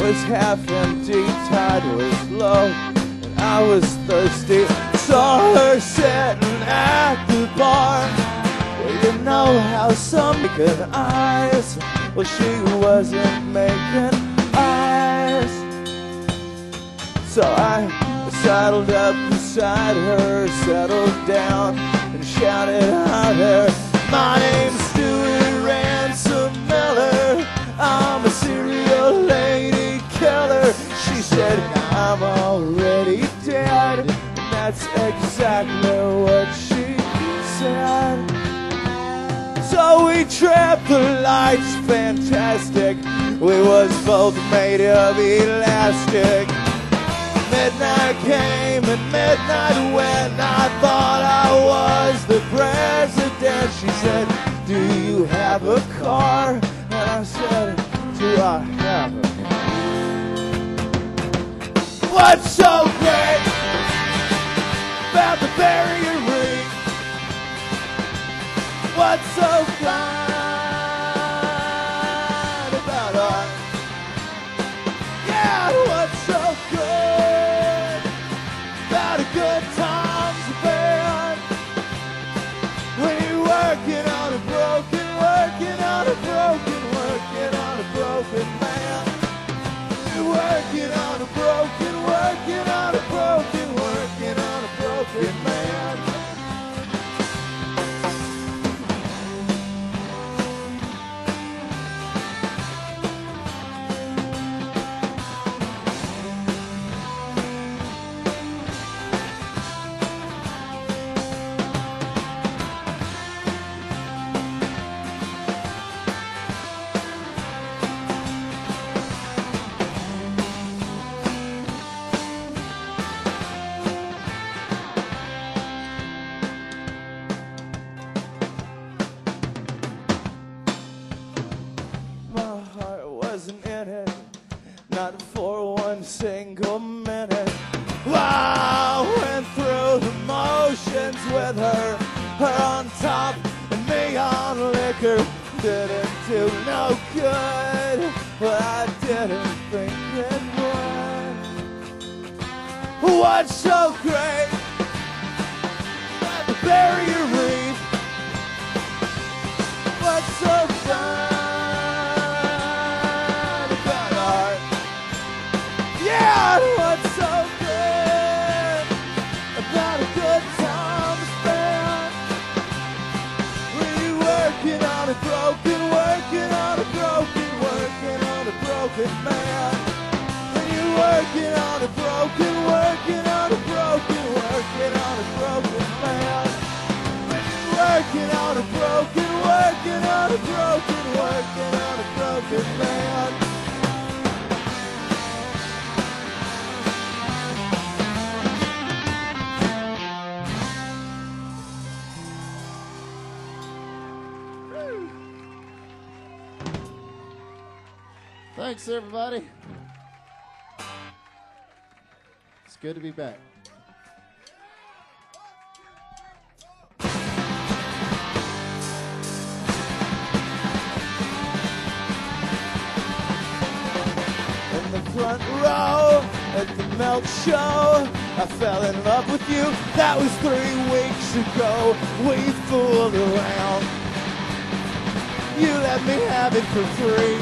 was half empty, tide was low, and I was thirsty. Saw her sitting at the bar. Well, you know how some make eyes. Well, she wasn't making eyes. So I saddled up beside her, settled down, and shouted out there, "My name's Stuart Ransom Miller. I'm a serial lady killer." She said, "I'm already dead." And that's exactly what she said. So we trapped the lights, fantastic. We was both made of elastic. Midnight came and midnight went. I thought I was the president. She said, "Do you have a car?" And I said, "Do I have a car?" What's so great about the barrier reef? What's so fine about art? Yeah, what's so good about a good times band? When you're working on a broken, working on a broken, working on a broken man. You're working on a broken, working on a broken, working on a broken man. Not for one single minute. Wow, went through the motions with her on top and me on liquor. Didn't do no good, but I didn't think it would. What's so great about the barrier reef? What's so fine? Yeah, what's so good about a good time spent? When you're working on a broken, working on a broken, working on a broken man. When you're working on a broken, working on a broken, working on a broken man. When you're working on a broken, working on a broken, working on a broken man. Thanks, everybody. It's good to be back. In the front row at the Melt Show, I fell in love with you. That was 3 weeks ago. We fooled around. You let me have it for free.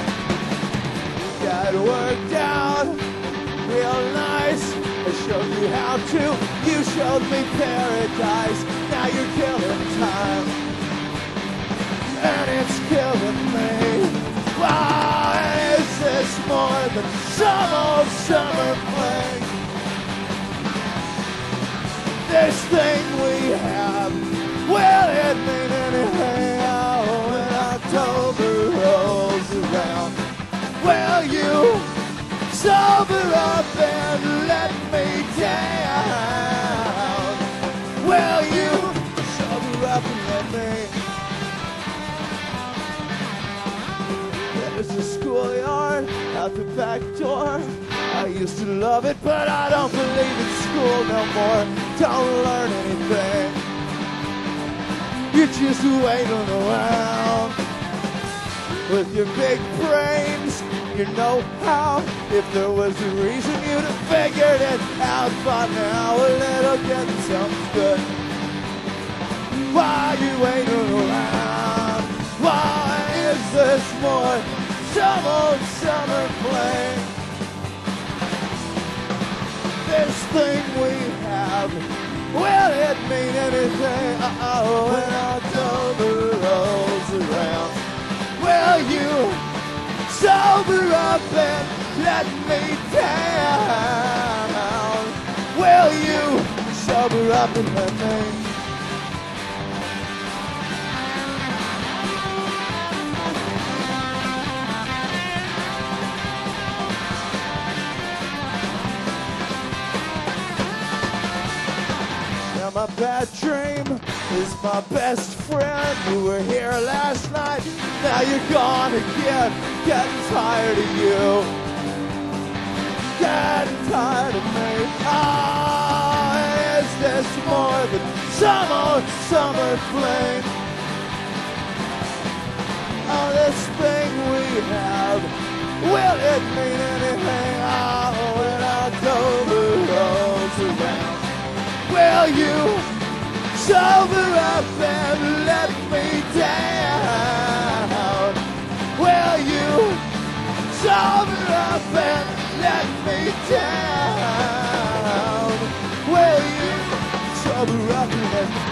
Got worked out real nice. I showed you how to. You showed me paradise. Now you're killing time, and it's killing me. Wow, is this more than some old summer fling? This thing we have, will it mean anything when October rolls around? Will you sober up and let me down? Will you sober up and let me? There's a schoolyard out the back door. I used to love it, but I don't believe in school no more. Don't learn anything. You're just waiting around with your big brains you know how. If there was a reason, you'd have figured it out by now. A little getting something good. Why are you waiting around? Why is this more some old summer flame? This thing we have, will it mean anything? When October rolls around, will you sober up and let me down? Will you sober up and let me? My bad dream is my best friend. You were here last night, now you're gone again. Getting tired of you, getting tired of me. Is this more than some old summer fling? This thing we have, will it mean anything? When October rolls around, will you sober up and let me down? Will you sober up and let me down? Will you sober up and let me down?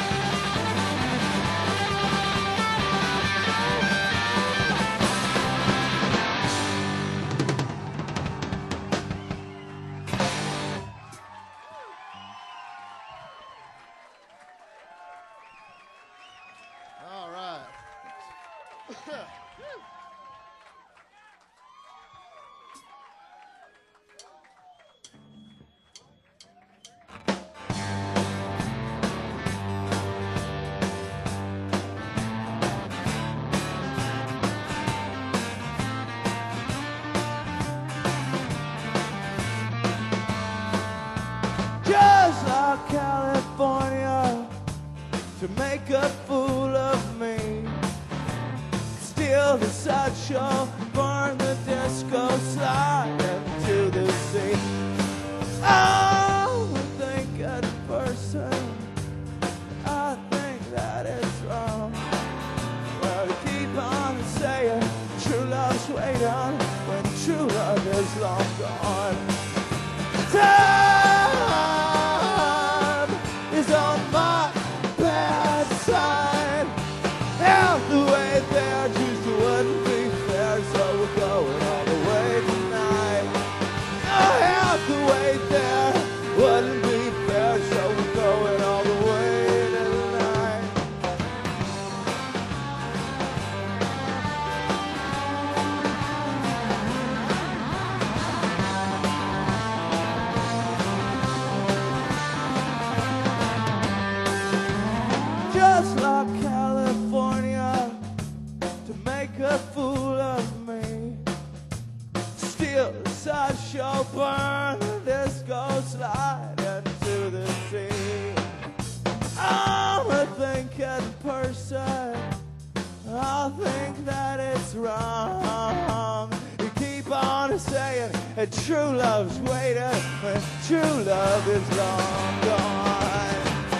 Just like California, to make a fool of me. Steal the sideshow, burn the disco, slide into the sea. I'm a thinking person, I think that it's wrong. Well, keep on saying true love's waiting when true love is long gone. Time is on my bad side. Half the way there just wouldn't be fair, so we're going all the way tonight. Half the way there wouldn't be fair, so we're going all the way tonight. Just like California, to make a fool of me. Steal the sideshow, burn the disco, slide into the sea. I'm a thinking person, I think that it's wrong. You keep on saying that true love's waiting when true love is long gone.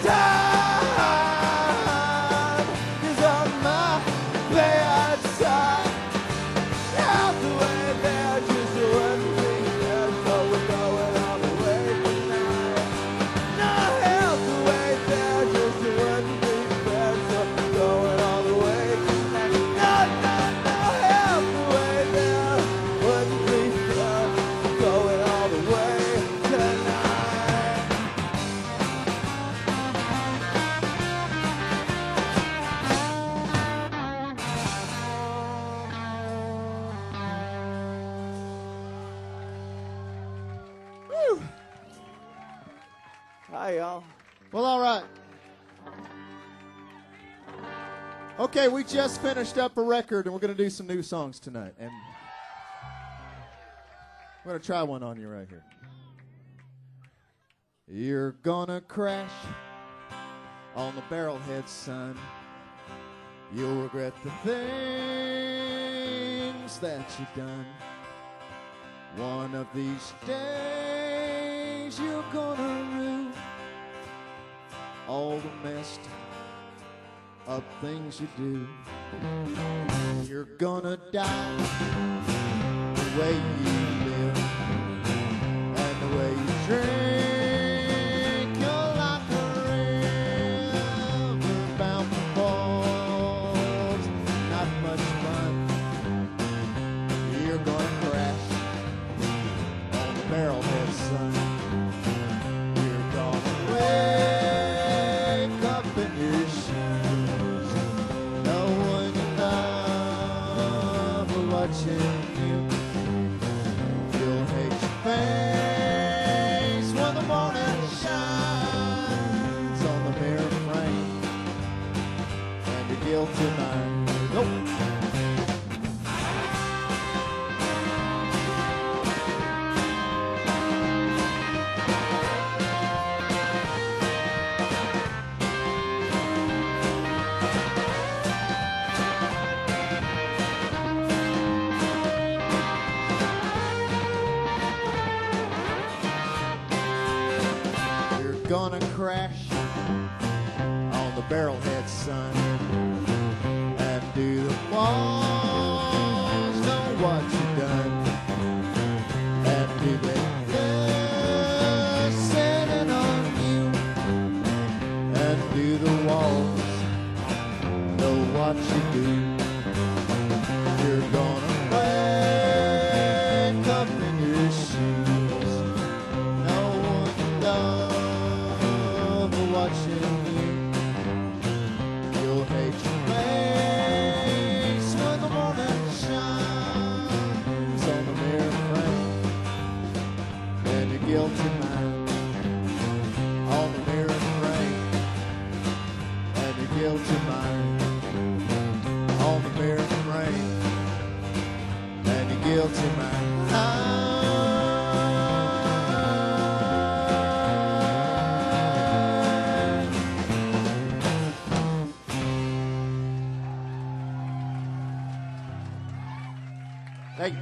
Time is on my bad side. Half the way there just wouldn't be there, so we're going all the way tonight. Not half the way there just wouldn't be there, so we're going all the way tonight. Not half the way there wouldn't be there, going all the way tonight. Woo. Hi, y'all. Well, all right. Okay, we just finished up a record, and we're going to do some new songs tonight. And I'm going to try one on you right here. You're gonna crash on the barrelhead, son. You'll regret the things that you've done. One of these days you're gonna rue all the messed up things you do. You're gonna die the way you live and the way you drink. You're like a river bound for falls, not much fun. You're gonna crash on the barrelhead, son. You're gonna wake up in your shoes. No one you love will watching you. You'll hate your face when the morning shines on the mirror frame and your guilty mind. Nope. Gonna crash on the barrelhead, son, and do the walls know what you've done, and do they sitting on you, and do the walls know what you do. You're gonna wake up in your shoes. No one knows watching you. You'll hate your face when the morning shines on the mirror frame and your guilty mind on the mirror frame and your guilty mind on the mirror frame and your guilty mind. Thank you.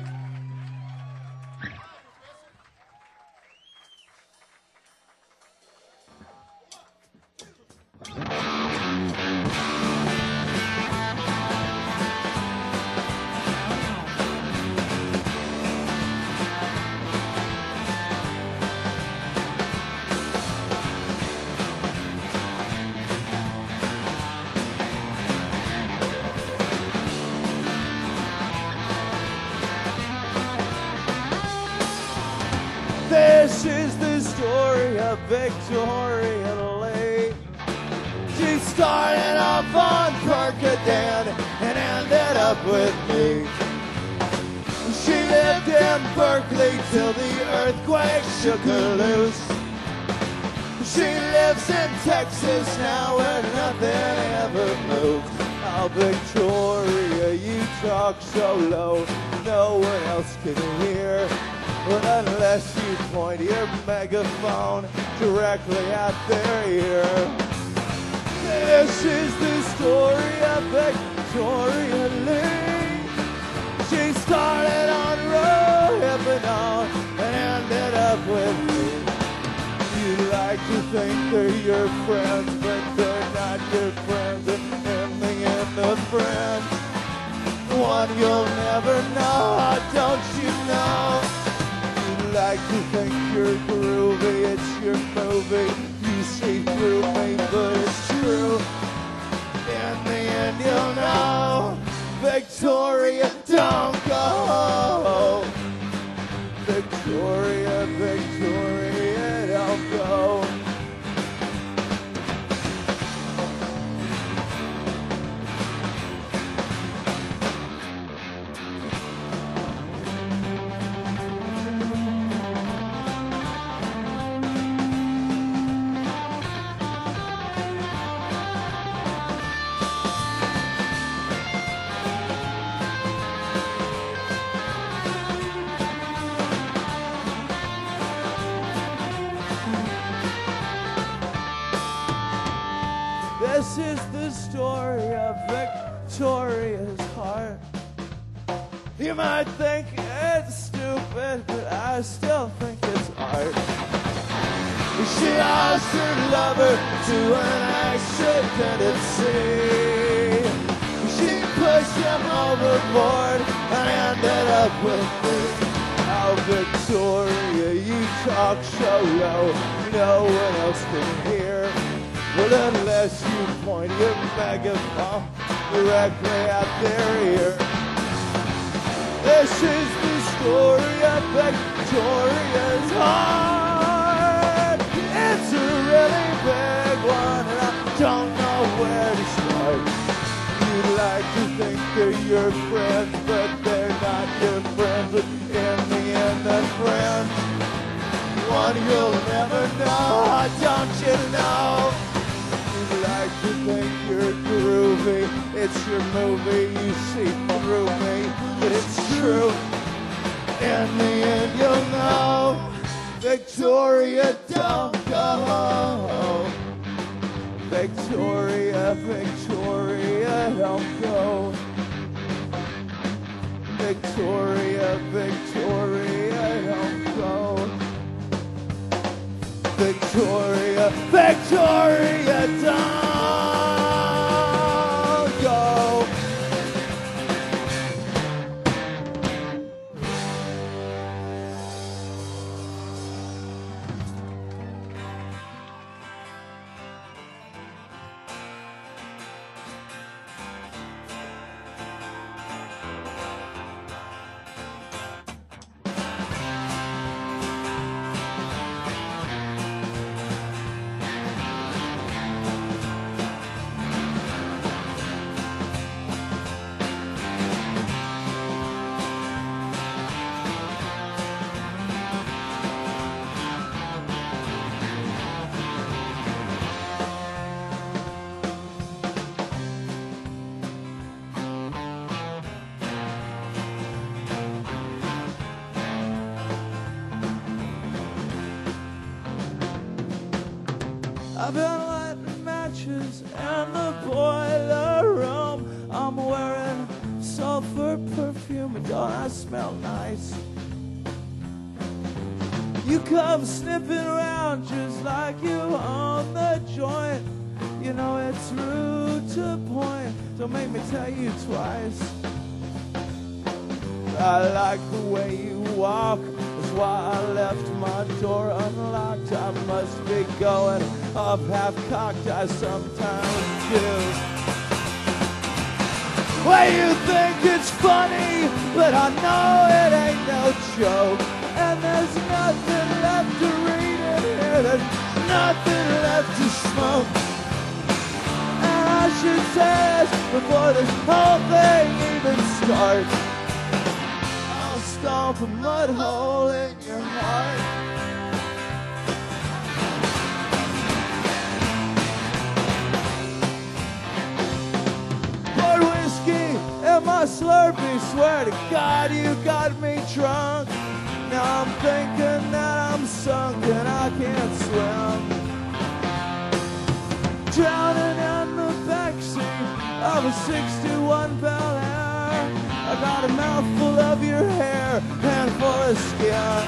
This is the story of Victoria Lee. She started off on Percodan and ended up with me. She lived in Berkeley till the earthquake shook her loose. She lives in Texas now where nothing ever moves. Oh, Victoria, you talk so low, no one else can hear. But unless you point your megaphone directly at their ear. This is the story of Victoria Lee. She started on Rohypnol and ended up with me. You like to think they're your friends, but they're not your friends. And in the end, the friends, one you'll never know, don't you know? Like to think you're groovy, it's your movie. You see through me, but it's true. In the end, you'll know. Victoria, don't go. Victoria, Victoria, don't go. This is the story of Victoria's heart. You might think it's stupid it, but I still think it's art. She lost her lover to an accident at sea. She pushed him overboard and ended up with me. Oh, Victoria, you talk so low, no one else can hear. Well, unless you point your megaphone directly at their ear. This is the story of Victoria's heart. It's a really big one, and I don't know where to start. You'd like to think they're your friends, but they're not your friends. But in the end, they're friends. One you'll never know, don't you know? You'd like to think you're groovy. It's your movie, you see through me, but it's true. In the end, you'll know. Victoria, don't go home. Victoria, Victoria, don't go. Victoria, Victoria, don't go. Victoria, Victoria, don't go. I've been lighting matches in the boiler room. I'm wearing sulfur perfume, and don't I smell nice? You come sniffing around just like you own the joint. You know it's rude to point, don't make me tell you twice. I like the way you walk, that's why I left my door unlocked. I must be going up half-cocked, I sometimes do. Well, you think it's funny, but I know it ain't no joke. And there's nothing left to read in here, there's nothing left to smoke. And I should say this before this whole thing even starts. I'll stomp a mud hole in your heart. My Slurpee, swear to God you got me drunk. Now I'm thinking that I'm sunk and I can't swim. Drowning in the backseat of a 61 Bel Air. I got a mouthful of your hair, handful of skin.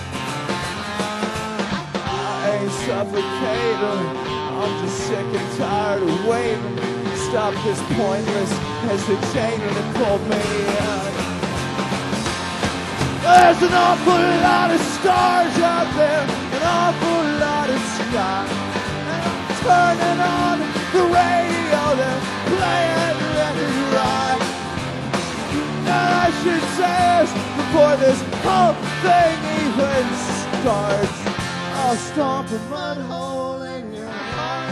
I ain't suffocating, I'm just sick and tired of waiting. Stop this pointless hesitating and pull me in. There's an awful lot of stars out there, an awful lot of sky. And I'm turning on the radio, they're playing Let It Ride. And I should say this before this whole thing even starts. I'll stomp a mud hole in your heart.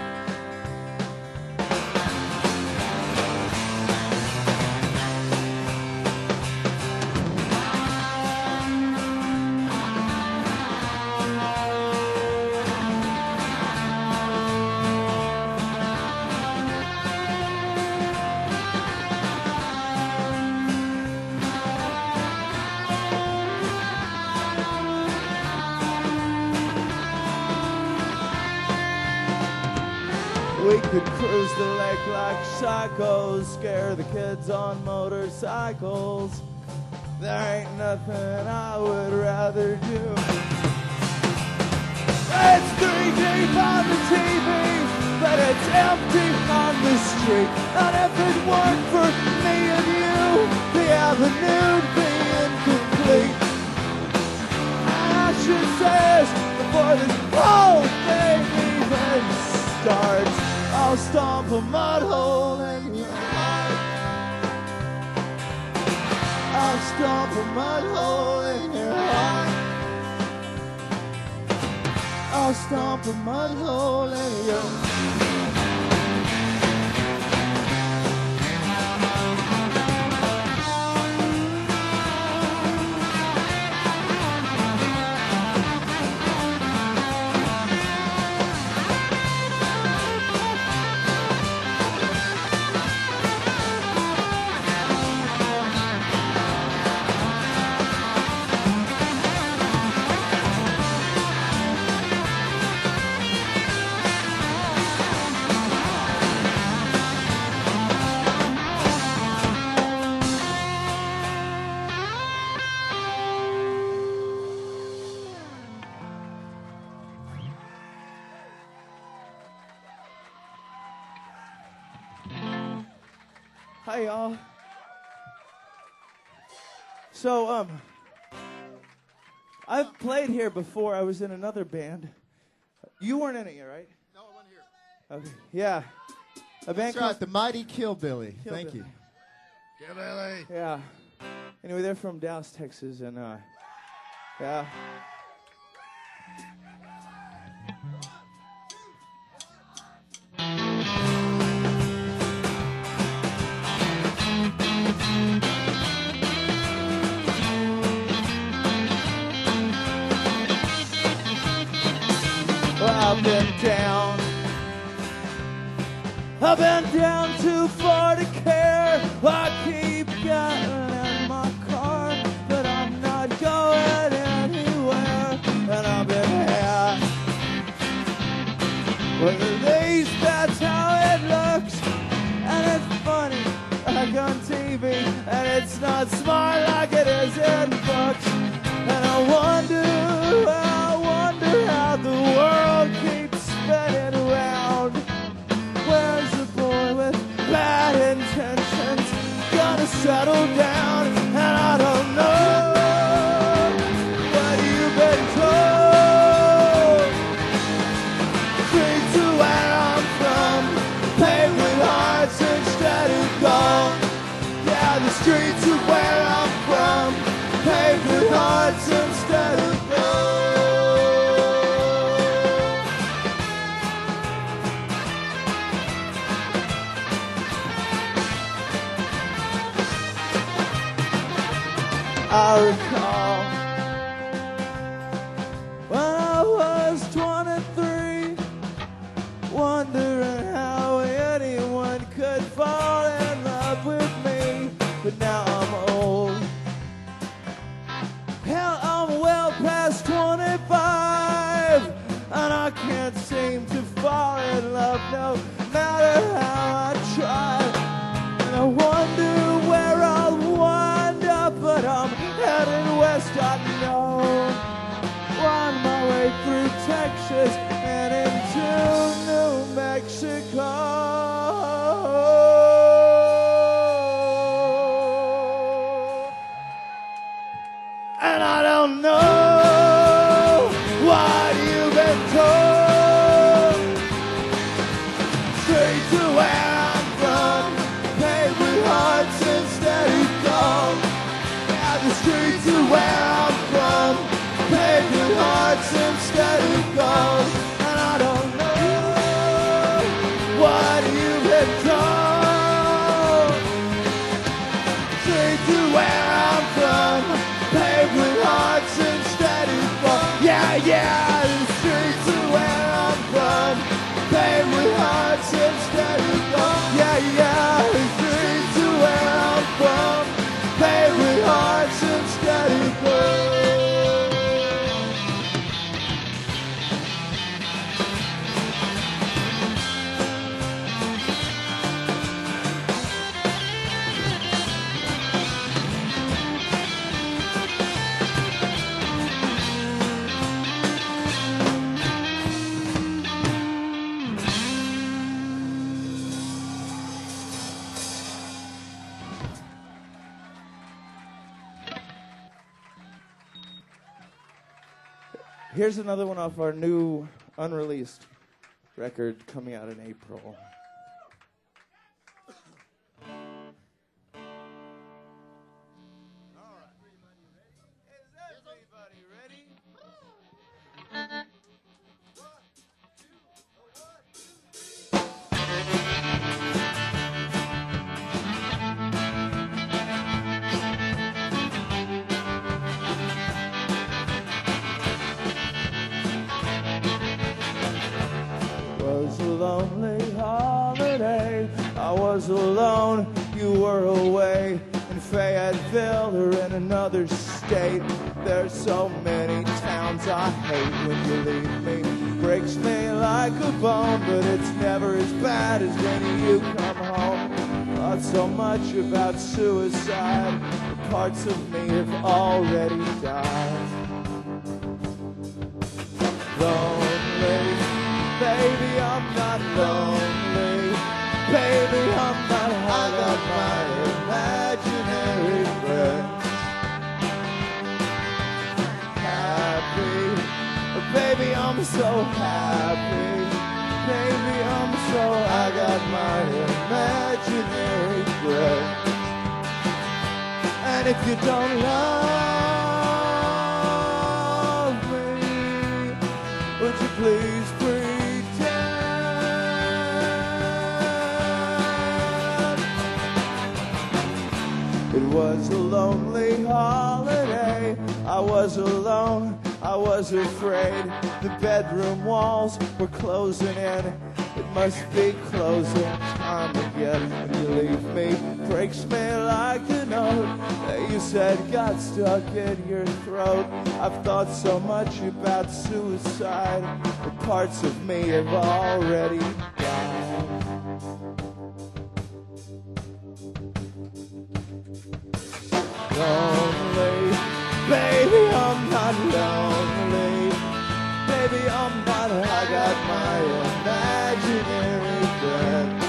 We could cruise the lake like psychos, scare the kids on motorcycles. There ain't nothing I would rather do. It's 3 deep on the TV, but it's empty on the street. And if it weren't for me and you, the avenue'd be incomplete. And I should say this before this whole thing even starts. I'll stomp a mud hole in your heart. I'll stomp a mud hole in your heart. I'll stomp a mud hole in your heart. Hi, y'all. So, I've played here before. I was in another band. You weren't in it yet, right? No, I wasn't here. Okay. Yeah. A band That's right, the Mighty Killbilly. Thank Killbilly. you. Killbilly. Yeah. Anyway, they're from Dallas, Texas, and, yeah. I've been down too far to care. I keep getting in my car, but I'm not going anywhere. And I've been here. Well, at least that's how it looks. And it's funny, like on TV. And it's not smart like it is in books. And I wonder how the world keeps spinning around. Where's the boy with bad intentions gonna settle down? And I don't know what you've been told. Straight to where I'm from, paved with hearts instead of gold. Yeah, the streets of where I'm from, paved with hearts instead of gold. I recall when I was 23, wondering how anyone could fall in love with me. But now I'm old. Hell, I'm well past 25, and I can't seem to fall in love no matter how I try. And I wonder where I'll wind up, but I'm heading west, I know. Wind my way through Texas and into New Mexico. And I don't know what you've been told. Straight to where I'm from, paved with hearts instead of gold. The streets of where I'm from, paved with hearts instead of gold. And I Here's another one off our new unreleased record coming out in April. Was a lonely holiday. I was alone, you were away in Fayetteville or in another state. There's so many towns I hate. When you leave me, breaks me like a bone, but it's never as bad as when you come home. Thought so much about suicide, the parts of me have already died. Lonely, baby, I'm not lonely. Baby, I'm not. I got my imaginary friends. Happy, baby, I'm so happy. Baby, I'm so. I got my imaginary friends. And if you don't love me, would you please pretend? It was a lonely holiday. I was alone, I was afraid. The bedroom walls were closing in. It must be closing time again. When you leave me, breaks me like a note that you said got stuck in your throat. I've thought so much about suicide. The parts of me have already died. Lonely, baby, I'm not lonely. Baby, I'm not. I got my imaginary friends.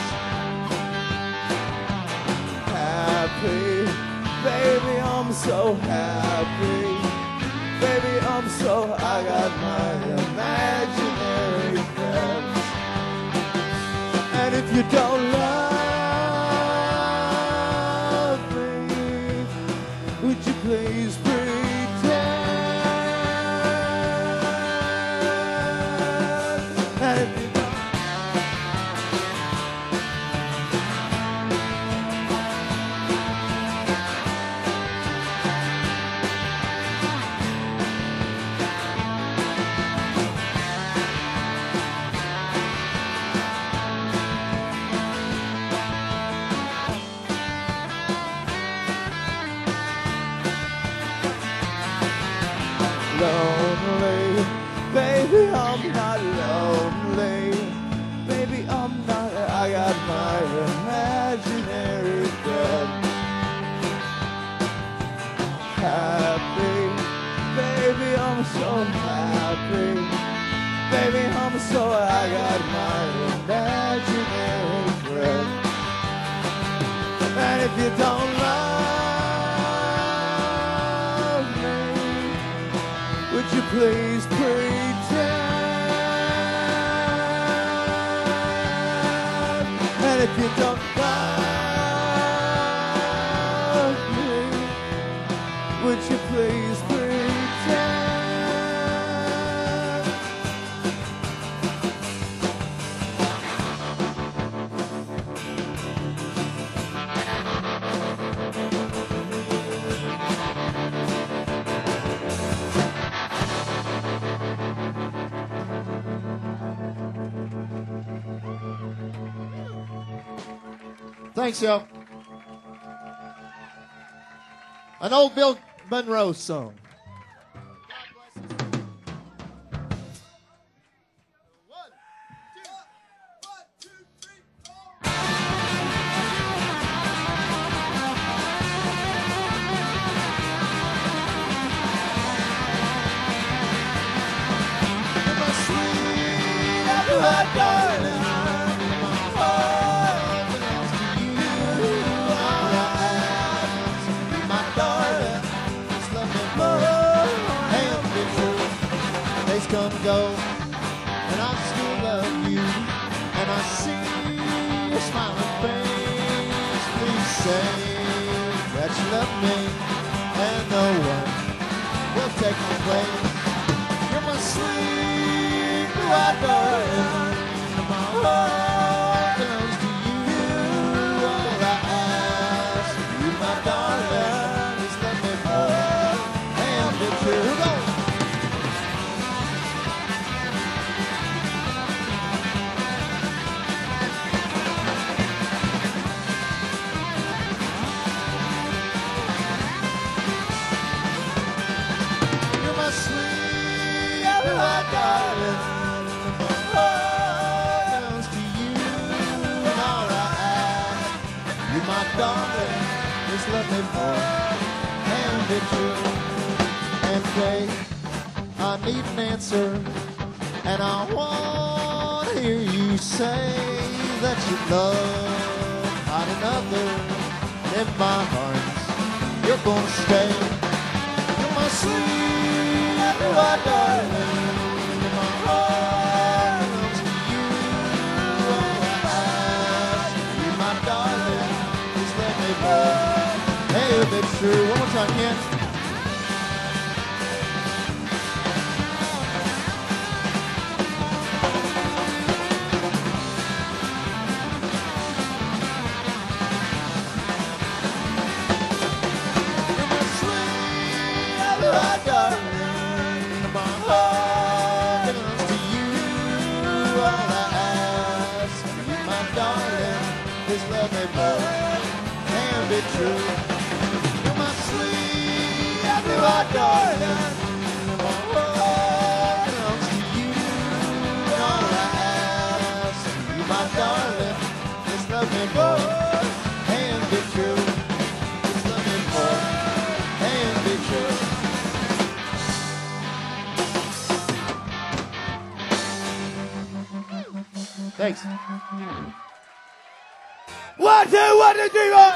Happy, baby, I'm so happy. Baby, I'm so. I got my imaginary friends. And if you don't love me, would you please pretend? And if you don't, lonely, baby, I'm not lonely. Baby, I'm not. I got my imaginary friends. Happy, baby, I'm so happy. Baby, I'm so. I got my imaginary friends. And if you don't love me, would you please pretend? And if you don't love me, would you please pretend? Thanks, y'all. An old Bill Monroe song. ago, and I still love you, and I see your smiling face. Please say that you love me, and no one will take my place. You're my sweet blue-eyed darling, and my heart belongs to you. All I ask of you, my darling, is let me more and be true. Go! You're my sweet blue-eyed darling, and my heart belongs to you. And all I ask, you my darling, just let me more and be true. And babe, I need an answer, and I want to hear you say that you love not another. In my arms, you're gonna stay. You're my sweet blue-eyed darling, and my heart belongs to you. All I ask, you my darling, just let me more. Hey, if it's true, one more time, Ken. You're my sweet blue-eyed darling, and my heart belongs to you. All I ask of you, my darling, is let me more and be true. You're my sweet blue-eyed darling, and my heart belongs to you. All I ask of you, my darling, is let me more and be true. Just let me more and be true. Thanks. 1, 2, 1, 2, 3, 4.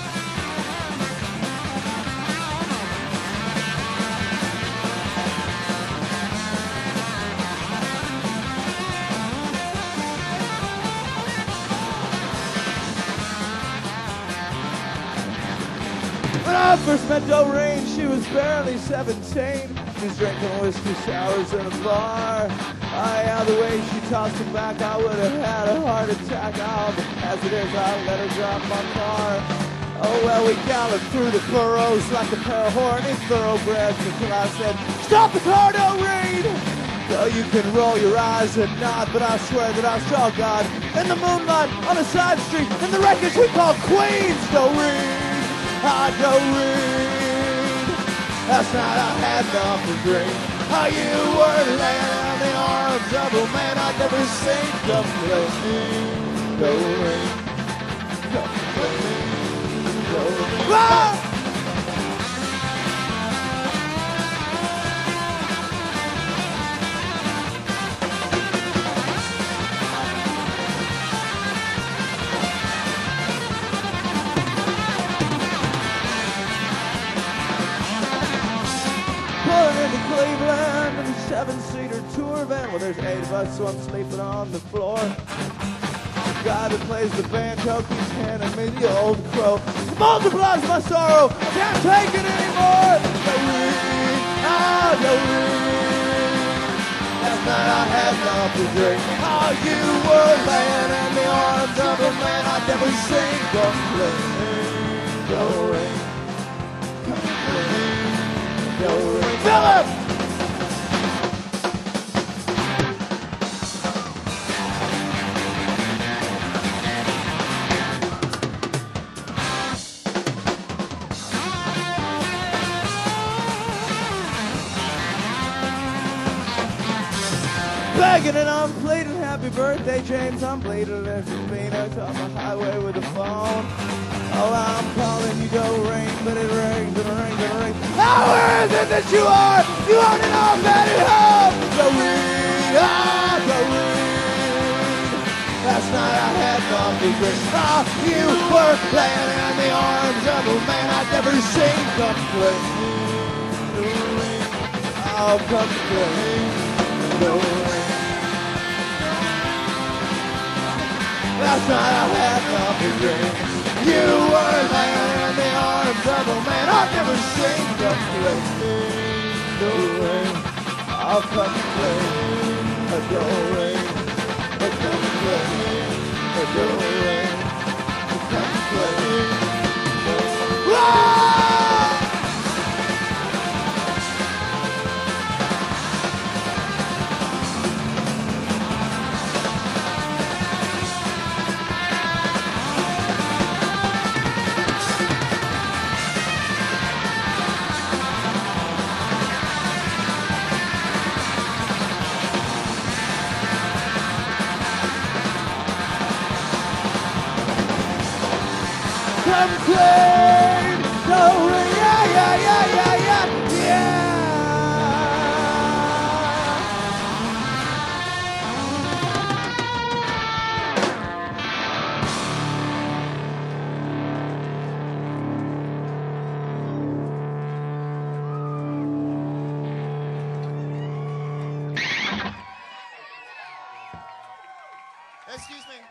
When I first met Doreen, she was barely 17. She's drinking whiskey sours in a bar. The way she tossed it back, I would have had a heart attack. Oh, but as it is, I let her drive my car. Oh, well, we galloped through the furrows like a pair of horny thoroughbreds until I said, "Stop the car, Doreen!" So you can roll your eyes and nod, but I swear that I saw God in the moonlight on a side street in the wreckage we call Queens, Doreen. Ah, Doreen. Last night I had nothing to drink. How you were laying in the arms of a man I'd never seen. Come with me, Doreen. Come with me, Doreen. Ah! Pulling into Cleveland in a 7-seater tour van. Well, there's 8 of us, so I'm sleeping on the floor. The guy that plays the banjo keeps handing me the old crow. It multiplies my sorrow. I can't take it anymore. Doreen, ah, Doreen. Last night I had nothing to drink. Oh, you were laying in the arms of a man I'd never seen. Come with me, Doreen. Come with me, Doreen. Philip! Begging and I'm pleading, happy birthday, James. I'm bleeding in Phoenix on the highway with the phone. Oh, I'm calling you, Doreen, but it rings and it rings and it rings. Oh, where is it that you are? You aren't an all-fatted home. Doreen, ah, Doreen. Last night I had coffee drink. Oh, you were laying in the arms of a man I'd never seen. Come play me, Doreen. Oh, come play me. no rain. Last night I had nothing dream. You were laying in the arms of a man I've never seen. Come play no rain. I'll come play no rain. I'll come play no rain. I'll come play. Whoa! Come claim the ring, yeah. Excuse me.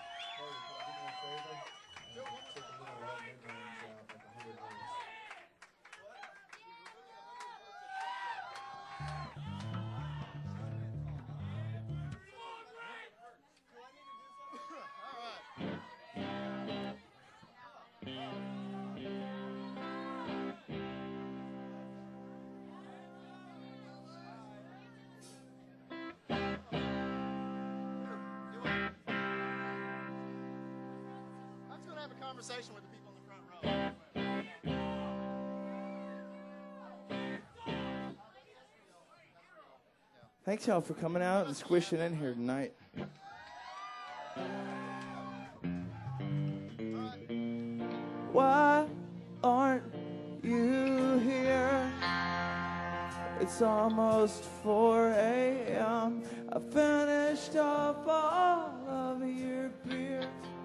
Conversation with the people in the front row. Thanks y'all for coming out and squishing in here tonight. Why aren't you here? It's almost 4 a.m. I finished off all of your beer.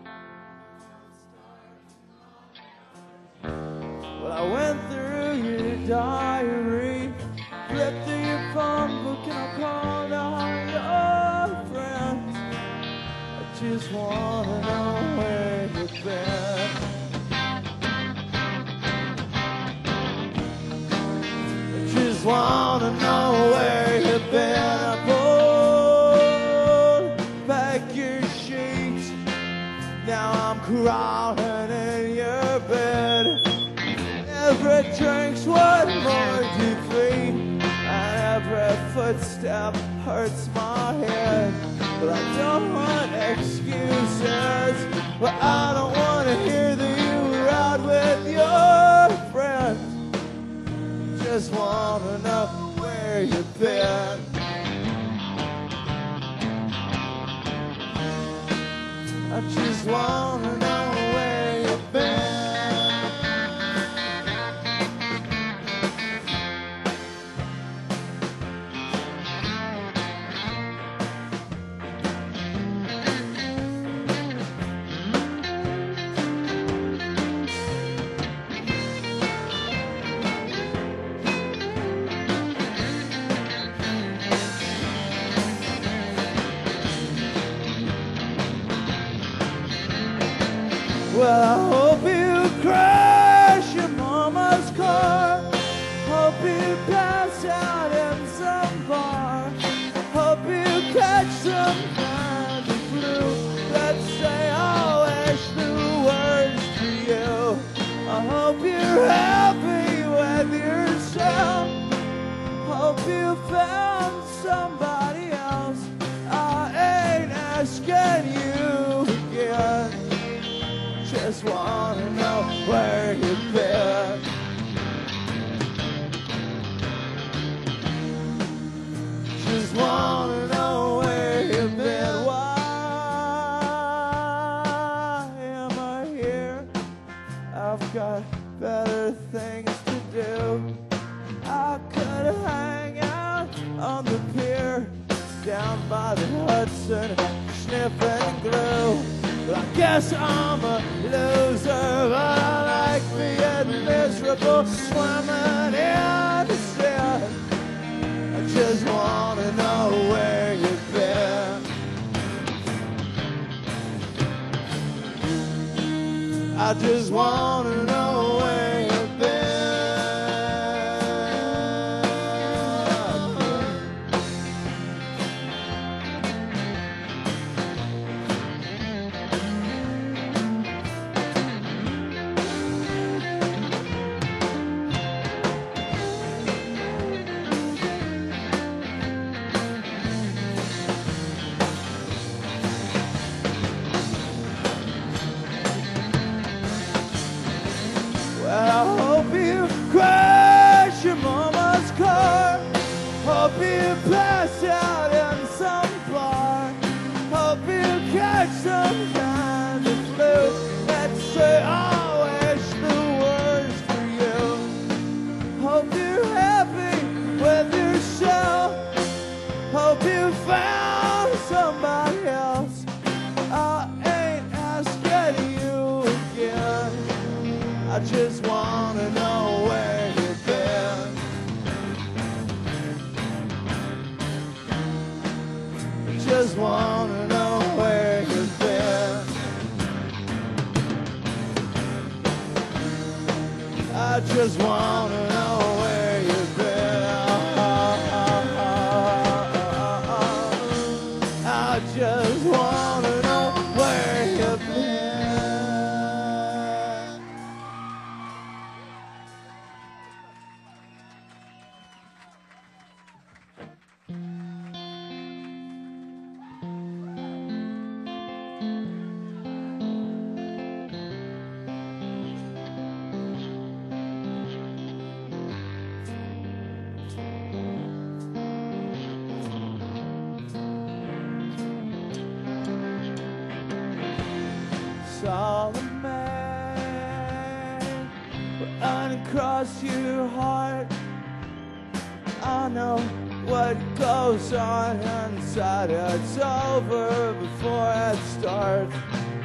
Well, I went through your diary, flipped through your phone book, and I called all your friends. I just wanna know where you've been. I just wanna know where you've been. I pulled back your sheets. Now I'm crawling in your bed. Every drink's one more defeat, and every footstep hurts my head. But I don't want excuses, but I don't want to hear that you were out with your friends. Just want to know where you've been. I just want to know where you've been. Well, I hope you crash your mama's car. Hope you pass out in some bar. Hope you catch some kind of flu. Let's say I'll wish the worst to you. I hope you're happy with yourself. Hope you found somebody else. I ain't asking you again. Just wanna know where you've been. Just wanna know where you've been. Why am I here? I've got better things to do. I could hang out on the pier down by the Hudson, sniffing glue. But I guess I'm a loser, but I like being miserable, swimming in the sea. I just wanna know where I just wanna know where you've been. Well, I hope you crash your mama's car. Hope you pass out in some bar. Hope you catch some kind of flu. Let's say I wish the worst for you. Hope you're happy with yourself. Hope you found somebody else. I ain't asking you again. I just wanna know where you've been. I just wanna know where you've been. I just wanna know where you've been. I just wanna know where you've been. Solomon, uncross your heart. I know what goes on inside. It's over before it starts.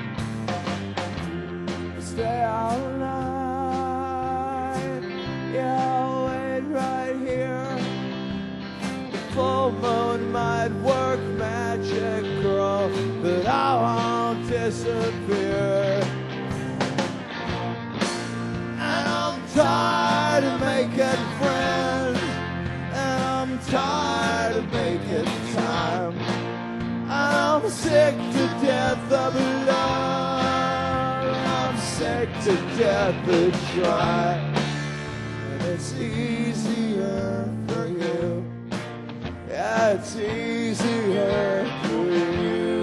Stay all night. Yeah, I'll wait right here. The full moon might work magic, girl, but I won't disappear. And I'm tired of making friends, and I'm tired of making time. I'm sick to death of love, I'm sick to death of try. And it's easier for you. Yeah, it's easier for you.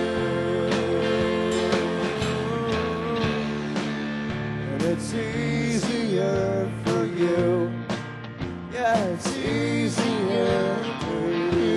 And it's easier for you. Yeah, it's easier for you.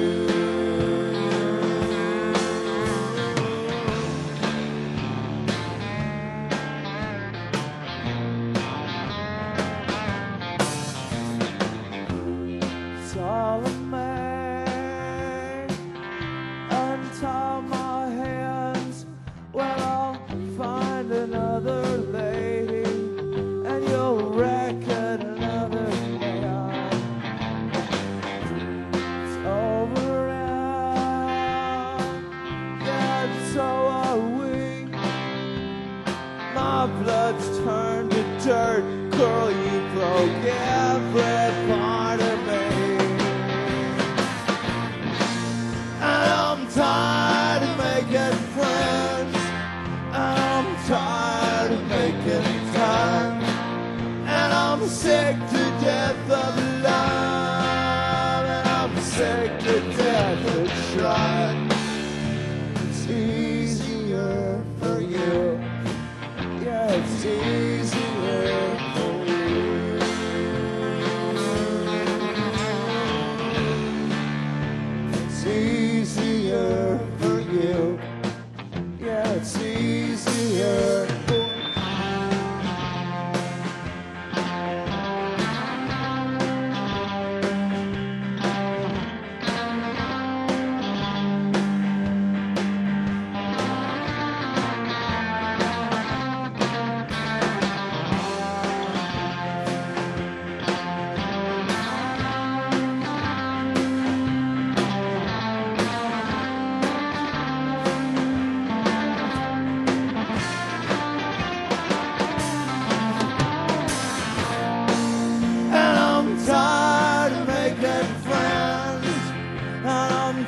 Solomon, untie my hands. Well, I'll find another lady, and you'll reckon another man. It's over and yeah, so are we. My blood's turned to dirt, girl, you broke every part of me. And I'm tired of making friends, and I'm tired of making time, and I'm sick to death of love, and I'm sick to death of trying. It's easier for you. Yeah, it's easier for you. It's easier for you. Yeah, it's easier for you.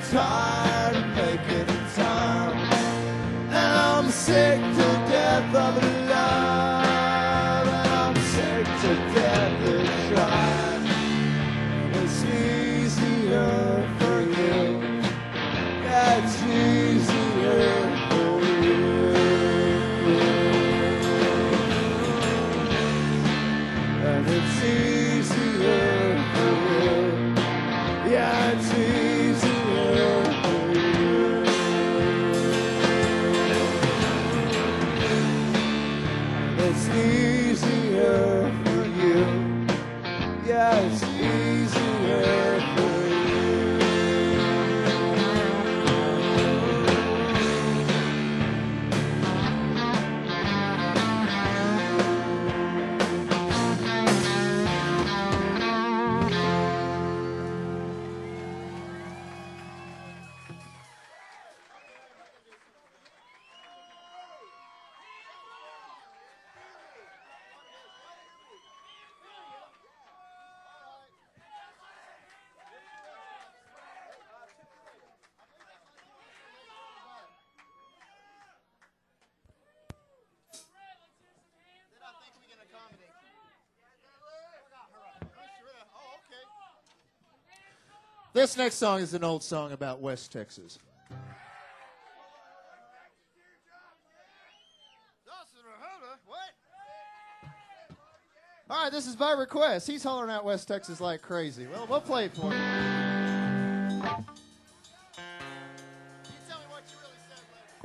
tired of making time, and I'm sick to death of love, and I'm sick to death of trying. It's easier for you, yeah, it's easier for you, and it's easier for you, yeah, it's easier for you, it's easier for you, yeah, it's easier for you. This next song is an old song about West Texas. All right, this is by request. He's hollering out West Texas like crazy. Well, we'll play it for him. You tell me what you really said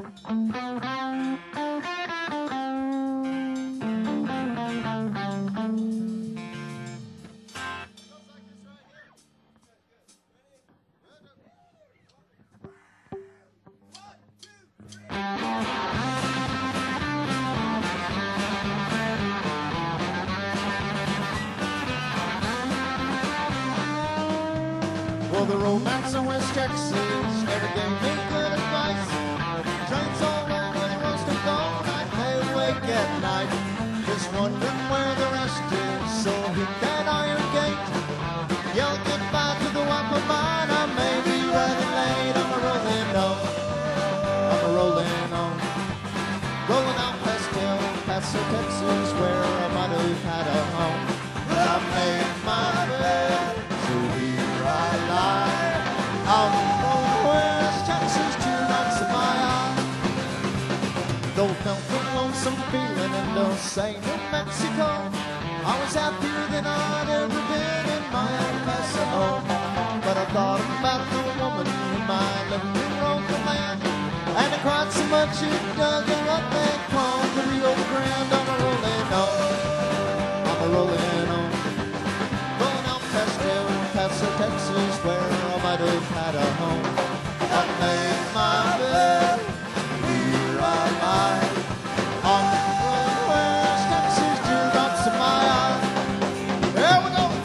Well, the romance of West Texas never gave me good advice. Trains all run when the roast of all night. They awake at night, just wondering where the rest is. So hit that iron gate, yell goodbye to the wife of mine. I may be running late, I'm a-rolling on, I'm a-rolling on. Rolling on past El Paso, Texas, where I might have had a home. I made my bed, so here I lie. I'm from West Texas, teardrops in my eye. Don't felt the lonesome feeling in Los St. New Mexico. I was happier than I'd ever been in my El Paso home. But I thought about the woman whom I left to roam the land, and I cried so much it dug her up and called the Rio Grande. I'm a-rolling on, I'm a-rolling on. Rolling on past El Paso, Texas, where I might have had a home. I made my bed, here I lie. On West Texas, teardrops in my eye. There we go.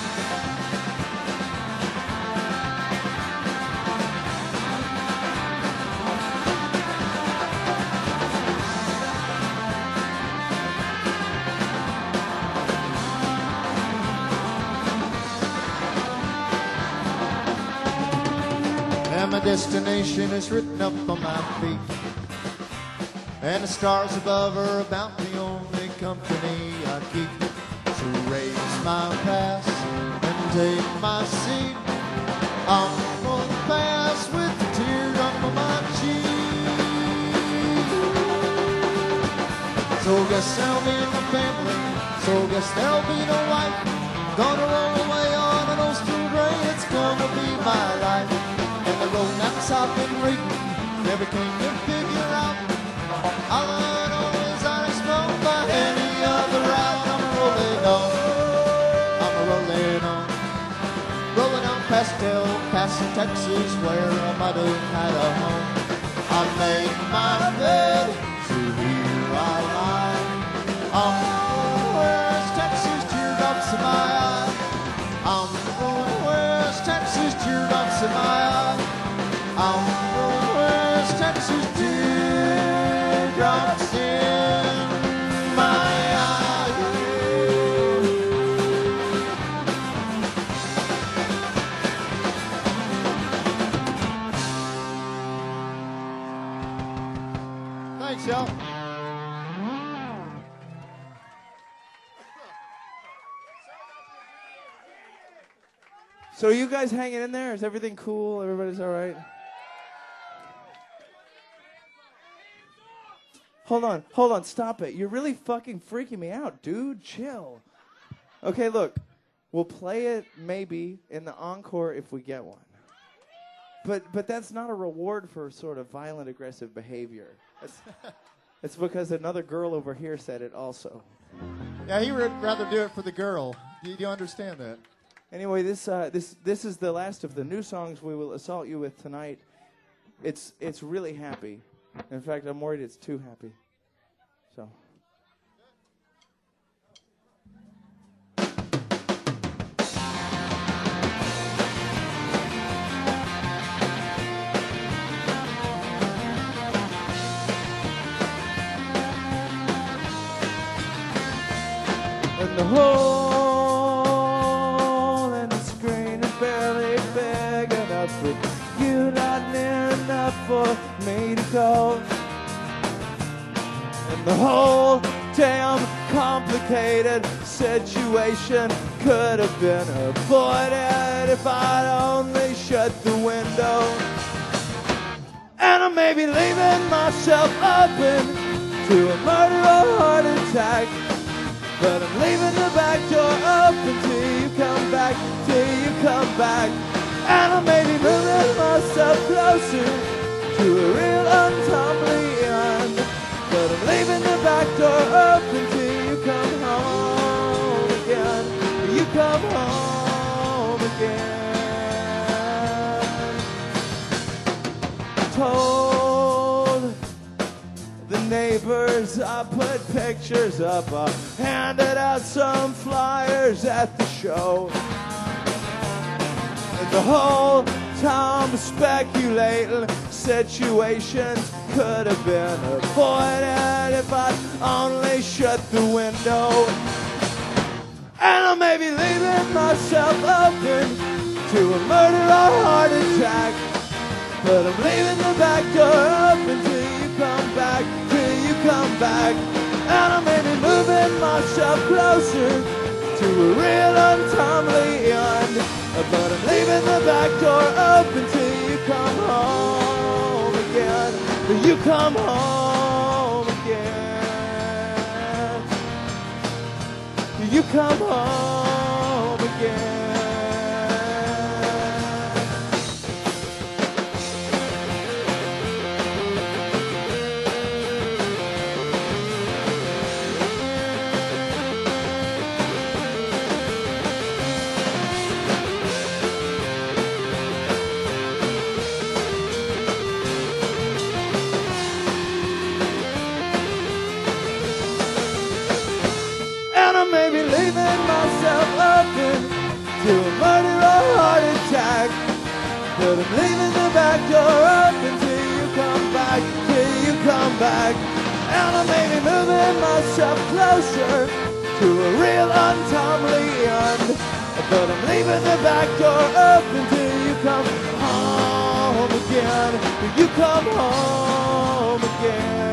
And my destination is written up on my feet, and the stars above are about the only company I keep. So raise my glass and take my seat. I'm gonna pass with a teardrop on my cheek. So guess there'll be no family, so guess there'll be no wife. Gonna roll away on an old steel gray, it's gonna be my life. And the romance I've been reading never came to figure out. All I know is I ain't smoked by any other route. I'm rolling on, I'm rolling on. Rolling on past El Paso, Texas, where I might have had a home. I made my bed, so here I lie. I'm from West Texas, teardrops in my eye. I'm from West Texas, teardrops in my eye. I'm from West Texas, teardrops in my eye. Thanks, y'all. So are you guys hanging in there? Is everything cool? Everybody's all right? Hold on, stop it. You're really fucking freaking me out, dude. Chill. Okay, look. We'll play it maybe in the encore if we get one. But that's not a reward for sort of violent, aggressive behavior. It's because another girl over here said it also. Yeah, he would rather do it for the girl. Do you understand that? Anyway, this is the last of the new songs we will assault you with tonight. It's really happy. In fact, I'm worried it's too happy. So. And the hole in the screen is barely big enough for you, not near enough for me to go. And the whole damn complicated situation could have been avoided if I'd only shut the window. And I may be leaving myself open to a murder or heart attack, but I'm leaving the back door open till you come back, And I may be moving myself closer to a real untimely end, but I'm leaving the back door open till you come home again. You come home again. Told the neighbors I put pictures up, I handed out some flyers at the show. And the whole time speculating situations could have been avoided if I'd only shut the window. And I may be leaving myself open to a murder or heart attack, but I'm leaving the back door open till you come back, And I may be moving myself closer to a real untimely end, but I'm leaving the back door open till you come home again. You come home again. You come home again. Maybe leaving myself open to a murder or heart attack, but I'm leaving the back door open till you come back, And I may be moving myself closer to a real untimely end, but I'm leaving the back door open till you come home again. You come home again.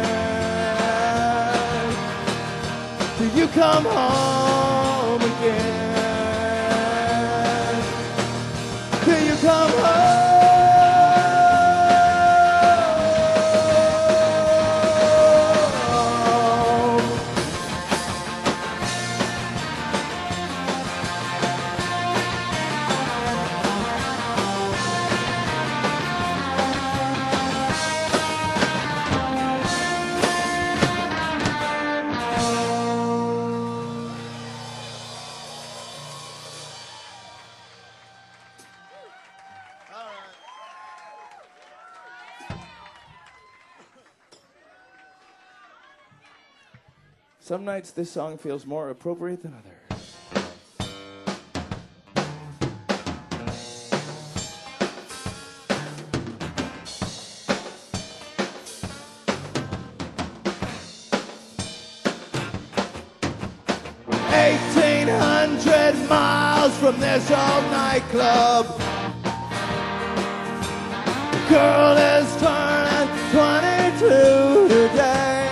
Till you come home again. Till you come home. Some nights this song feels more appropriate than others. 1,800 miles from this old nightclub. Girl is turning 22 today.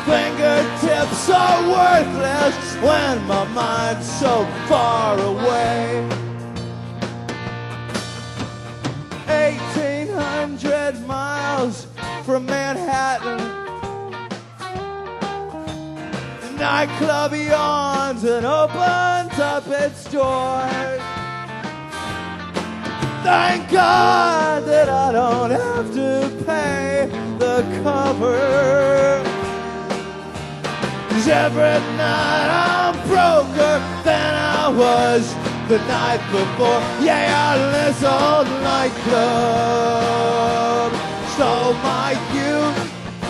fingertips are worthless when my mind's so far away. 1,800 miles from Manhattan, the nightclub yawns and opens up its doors. Thank God that I don't have to pay the cover. 'Cause every night I'm broker than I was the night before. Yeah, this old nightclub stole my youth.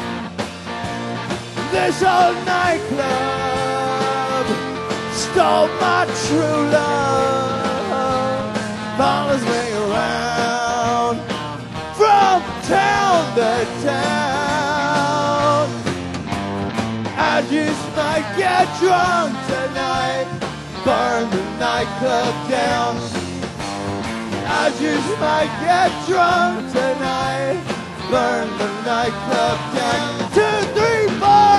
This old nightclub stole my true love. Follows me around from town to town. I just might get drunk tonight, burn the nightclub down. I just might get drunk tonight, burn the nightclub down. 2, 3, 4.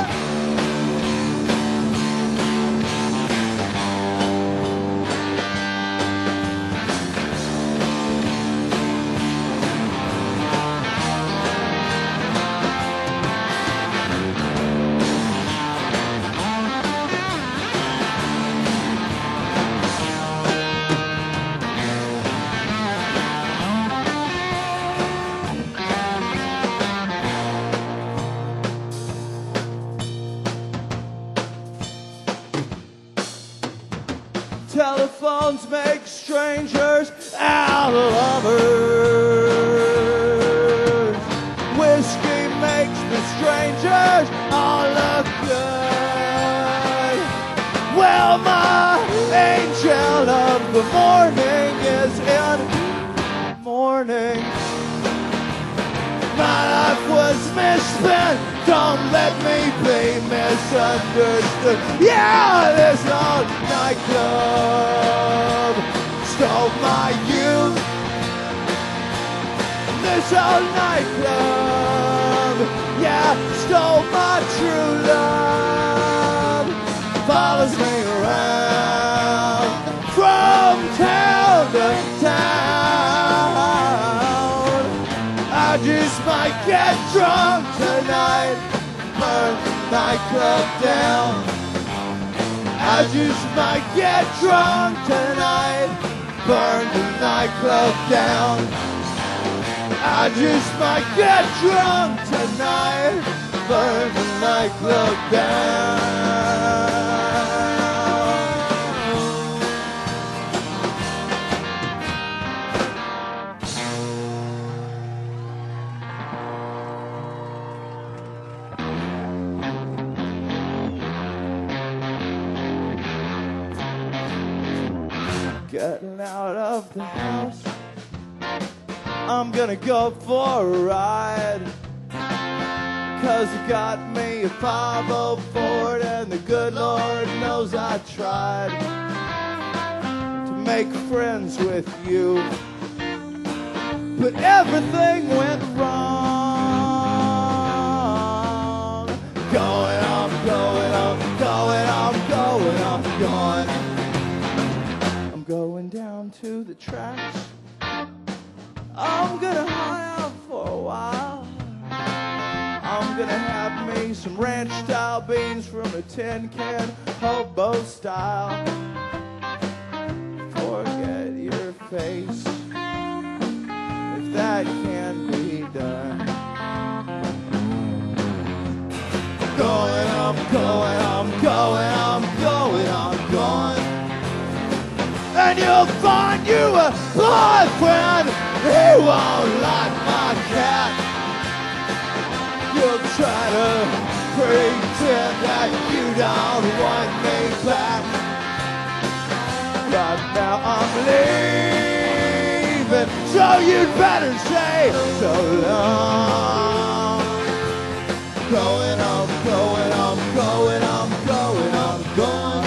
Telephones make strangers out of lovers. Whiskey makes the strangers all look good. Well, my angel of the morning is in mourning. My life was misspent, don't let me be misunderstood. Yeah, this old nightclub stole my youth. This old nightclub, yeah, stole my true love. Follows me around from town to town. I just might get drunk tonight, burn the nightclub down. I just might get drunk tonight, burn the nightclub down. I just might get drunk tonight, burn the nightclub down. Getting out of the house, I'm gonna go for a ride. 'Cause you got me a 504 Ford, and the good Lord knows I tried to make friends with you, but everything went wrong. Going, I'm going, I'm going, I'm going, I'm going. Going down to the tracks. I'm gonna hide out for a while. I'm gonna have me some ranch style beans from a tin can, hobo style. Forget your face, if that can be done. Going, I'm going, I'm going, I'm going, I'm going. And you'll find you a boyfriend, he won't like my cat. You'll try to pretend that you don't want me back. Right now I'm leaving, so you'd better say so long. Going, I'm going, I'm going, I'm going, I'm going.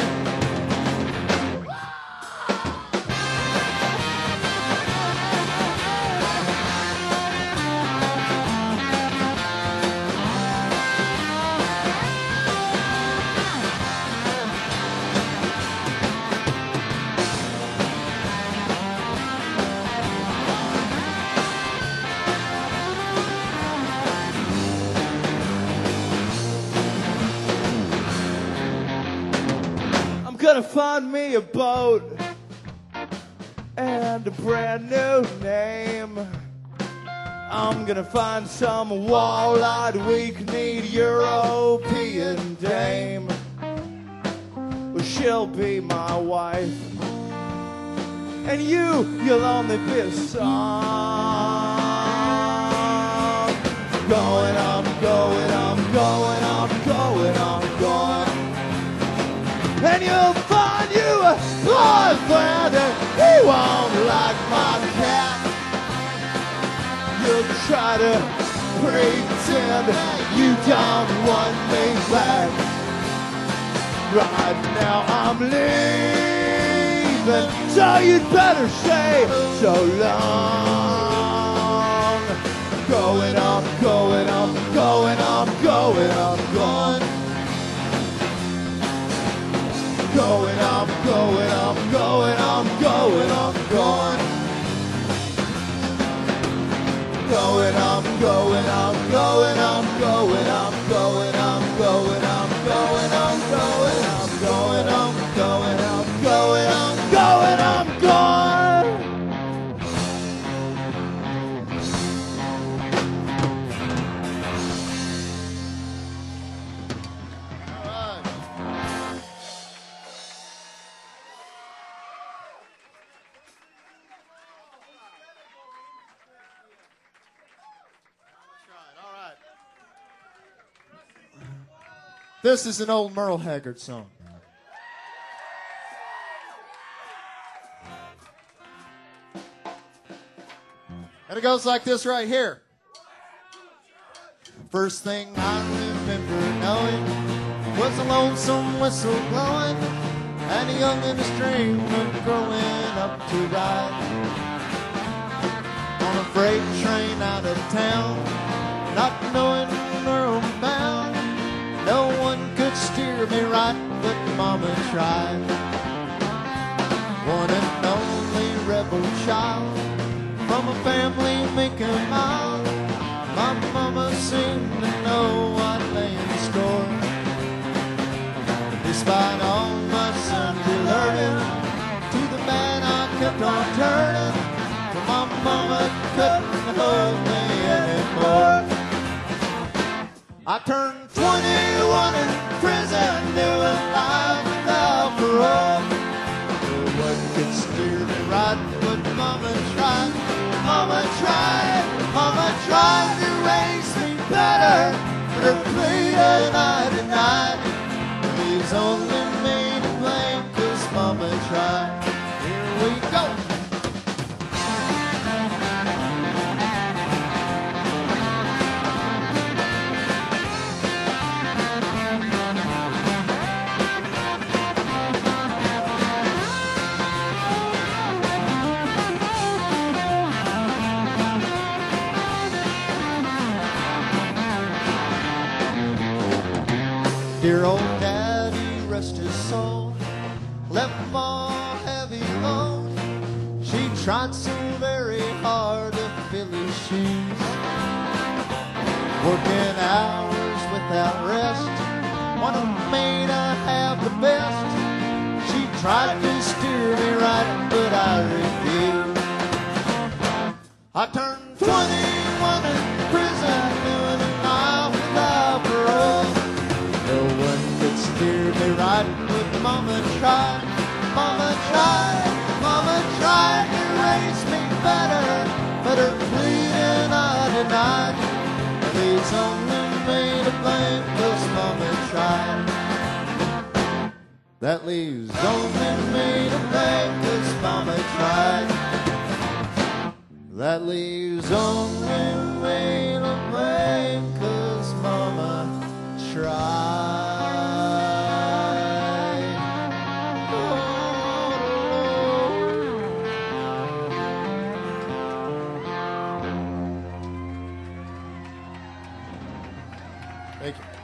gonna find me a boat and a brand new name. I'm gonna find some wall-eyed, weak-kneed European dame. Well, she'll be my wife, and you'll only be a song. Going, I'm going, I'm going, I'm going, I'm going. And you'll find you a boyfriend, and he won't like my cat. You'll try to pretend you don't want me back. Right now I'm leaving, so you'd better say so long. Going, I'm going, I'm going, I'm going, I'm going. Going, I'm going, I'm going, I'm going, I'm going. Going, I'm going, I'm going, I'm going, I'm going, I'm going, I'm going, I'm going, I'm going, I'm going, I'm going, I'm going, I'm going. This is an old Merle Haggard song. And it goes like this right here. First thing I remember knowing was a lonesome whistle blowing and a young and a string growing up to ride on a freight train out of town, not knowing where I'm bound. No one could steer me right, but Mama tried. One and only rebel child from a family making mild. My mama seemed to know what lay in store. Despite all my Sunday learning, to the bad I kept on turning. But my mama couldn't hold me anymore. I turned 21 in prison, doing life without parole. No one could steer me right, but Mama tried. Mama tried, Mama tried to raise me better, but her plea and I denied. Please only me to blame, 'cause Mama tried. Here we go. Dear old daddy, rest his soul, left Ma heavy load. She tried so very hard to fill his shoes, working hours without rest, wanted me to have the best. She tried to steer me right, but I refused. I turned 21 in prison, doing life without parole. No one could steer me right, but Mama tried. Mama tried, Mama tried to raise me better, but her pleading I denied. Please only me to blame, 'cause Mama tried. That leaves only me to blame, 'cause Mama tried. That leaves only me to blame, 'cause Mama tried. Thank you.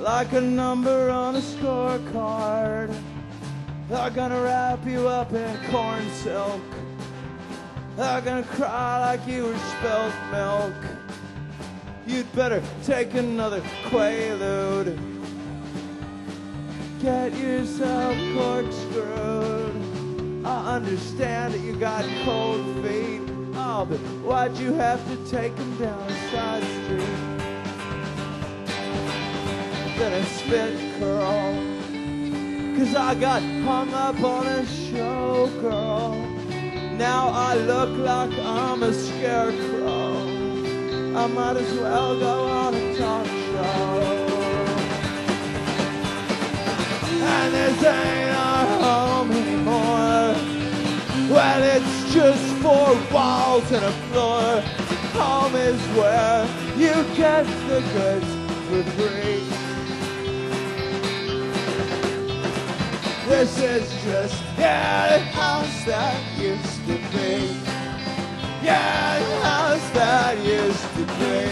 like a number on a scorecard. They're gonna wrap you up in corn silk. They're gonna cry like you were spilt milk. You'd better take another Quaalude. Get yourself corkscrewed. I understand that you got cold feet. Oh, but why'd you have to take them down a side street? Then a spit curl. 'Cause I got hung up on a show, girl. Now I look like I'm a scarecrow. I might as well go on a talk show. And this ain't our home anymore. Well, it's just 4 walls and a floor. Home is where you get the goods for free. This is just, yeah, the house that used to be. Yeah, the house that used to be.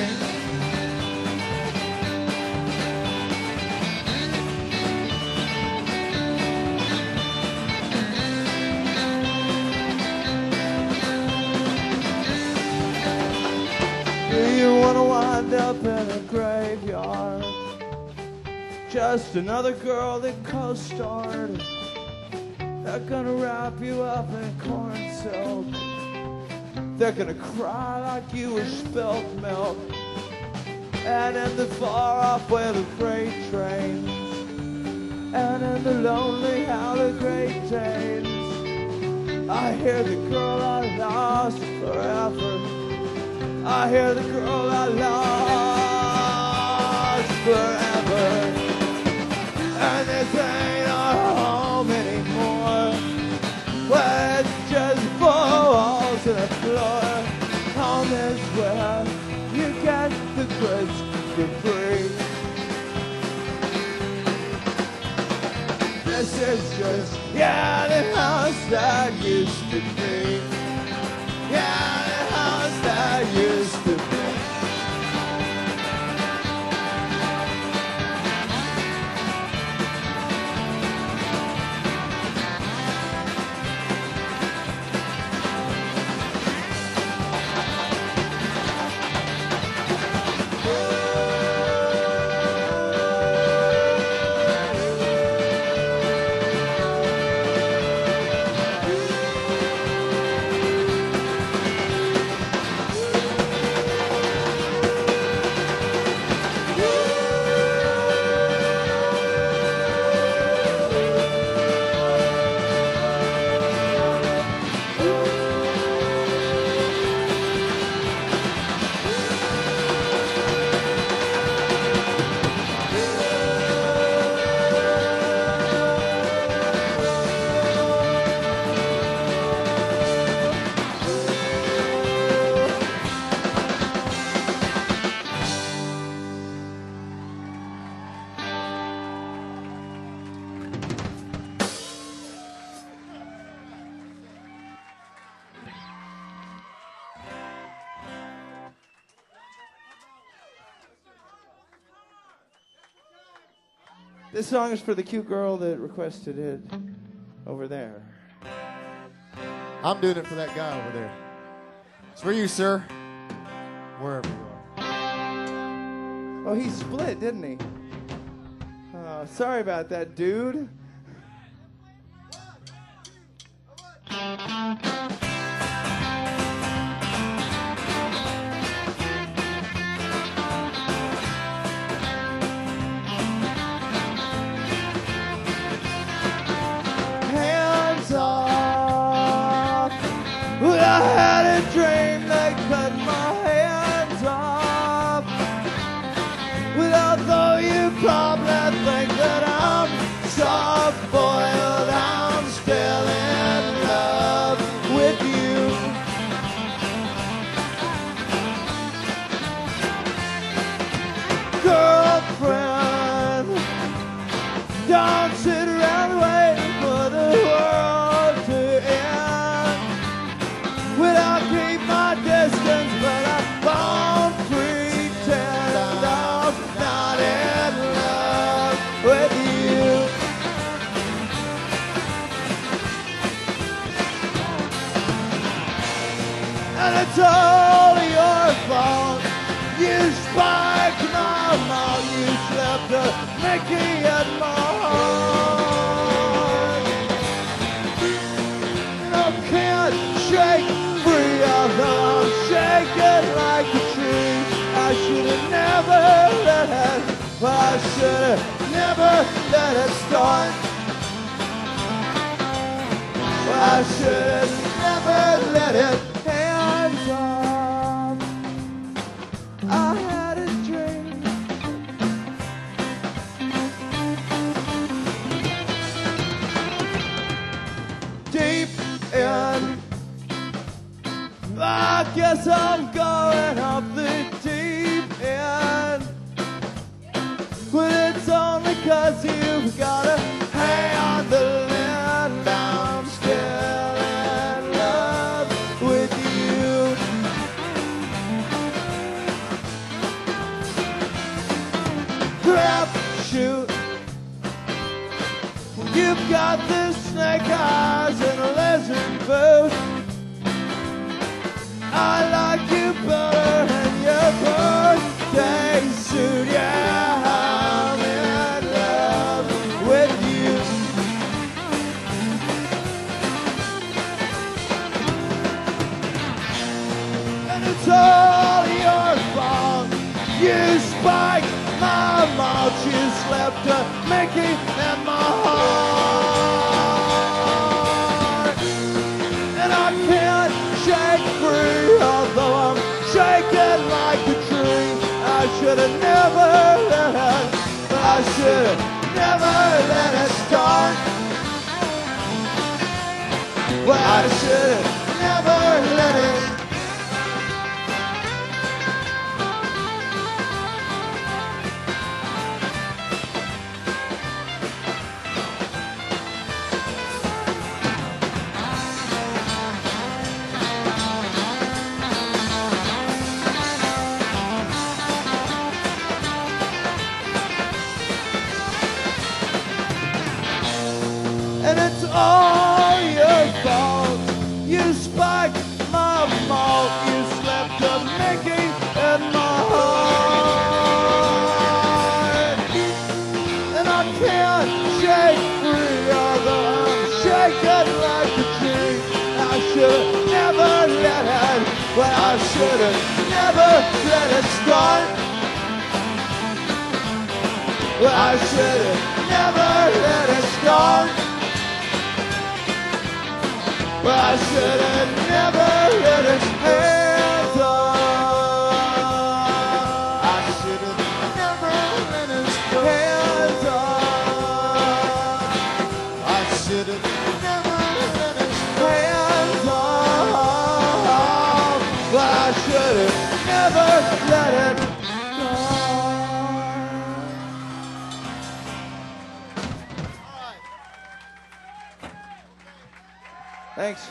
Do you want to wind up in a graveyard? Just another girl that co-starred. They're gonna wrap you up in corn silk. They're gonna cry like you were spilt milk. And in the far off where the freight trains, and in the lonely how the Great Danes, I hear the girl I lost forever. I hear the girl I lost forever. And this ain't our home anymore. Well, it's just 4 walls and a floor. Home is where you get the goods for free. This is just, yeah, the house that used to be. Yeah, the house that used to be. This song is for the cute girl that requested it over there. I'm doing it for that guy over there. It's for you, sir. Wherever you are. Oh, he split, didn't he? Oh, sorry about that, dude. I had a dream they cut my hands off. Well, although you probably think that I'm soft-boiled, I'm still in love with you. Girlfriend, don't sit around waiting for the world to end. Well, I'll keep my distance, but I won't pretend I'm not in love. should have never let it start. I should have never let it. Hands off. I had a dream. Deep in. I guess I'm going off the deep end. But it's only 'cause you've got a hang on the land. I'm still in love with you. Crap, shoot. You've got the snake eyes and a lizard boots. I like you better than your birthday suit. Yeah, I'm in love with you. And it's all your fault. You spiked my mouth. You slept a Mickey in my heart. And I can't shake free, although I'm shaking like a tree. I should have never let it. I should have never let it start. Well, I should have never let it. And it's all your fault. You spiked my malt. You slept a Mickey in my heart. And I can't shake free, although I'm shaking like a tree. I should have never let it. Well, I should have never let it start. Well, I should have never let it start. Well, I should have never let his hands off. I should have never let his hands off. I should have never let his hands off. Well, I should have never let it go. Thanks.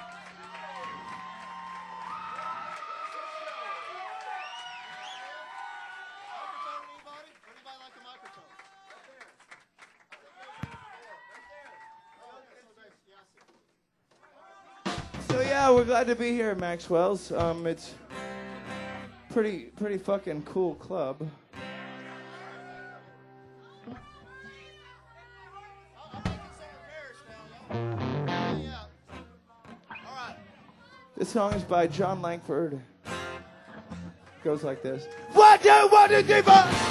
So yeah, we're glad to be here at Maxwell's. It's pretty fucking cool club. This song is by John Langford. Goes like this. 1, 2, 1, 2, 3, 4.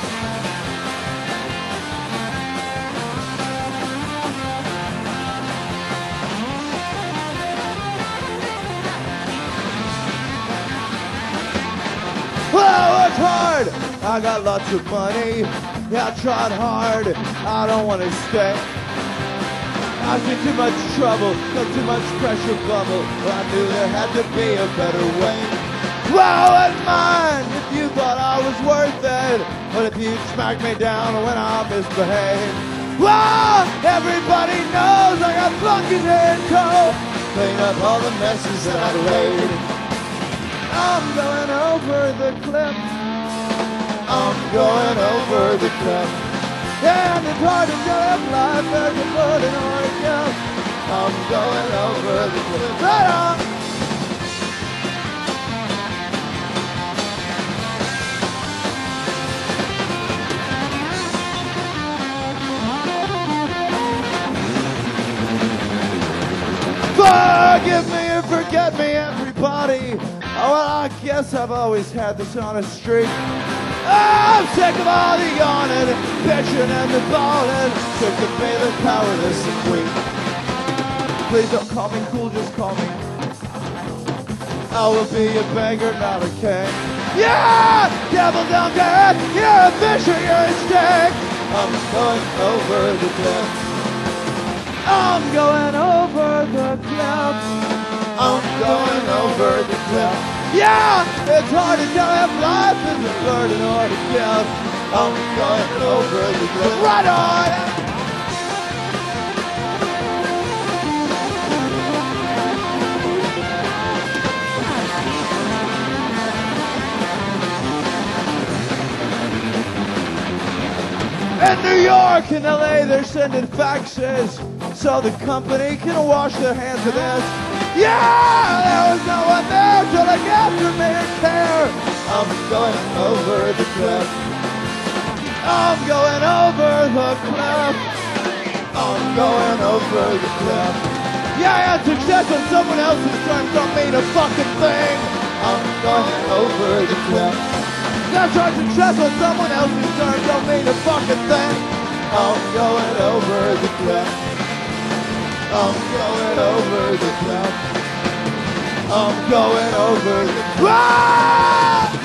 Well, I worked hard. I got lots of money. Yeah, I tried hard. I don't want to stay. I was in too much trouble, felt too much pressure bubble. I knew there had to be a better way. Well, it's mine if you thought I was worth it. But if you smacked me down when I misbehaved. Well, everybody knows I got flunkies in coat. Clean up all the messes that I laid. I'm going over the cliff. I'm going over the cliff. And it's hard to live life as a floating on again. I'm going over the cliff. Right on. Forgive me and forget me, everybody. Oh, well, I guess I've always had this on a streak. I'm sick of all the yawning, bitching and the bawling. Sick of being powerless and weak. Please don't call me cool, just call me. I will be a beggar, not a king. Yeah! Devil down dead! You're a fish or you're a stick! I'm going over the cliff. I'm going over the cliff. I'm going over the cliff. Yeah! It's hard to tell if life is a burden or a gift. I'm going over the cliff. Right on! In New York and LA, they're sending faxes so the company can wash their hands of this. Yeah, there was no one there to look after me or care. I'm going over the cliff. I'm going over the cliff. I'm going over the cliff. Yeah, I had success on someone else's terms don't mean a fucking thing. I'm going over the cliff. That's our success on someone else's terms don't mean a fucking thing. I'm going over the cliff. I'm going over the cliff. I'm going over the cliff.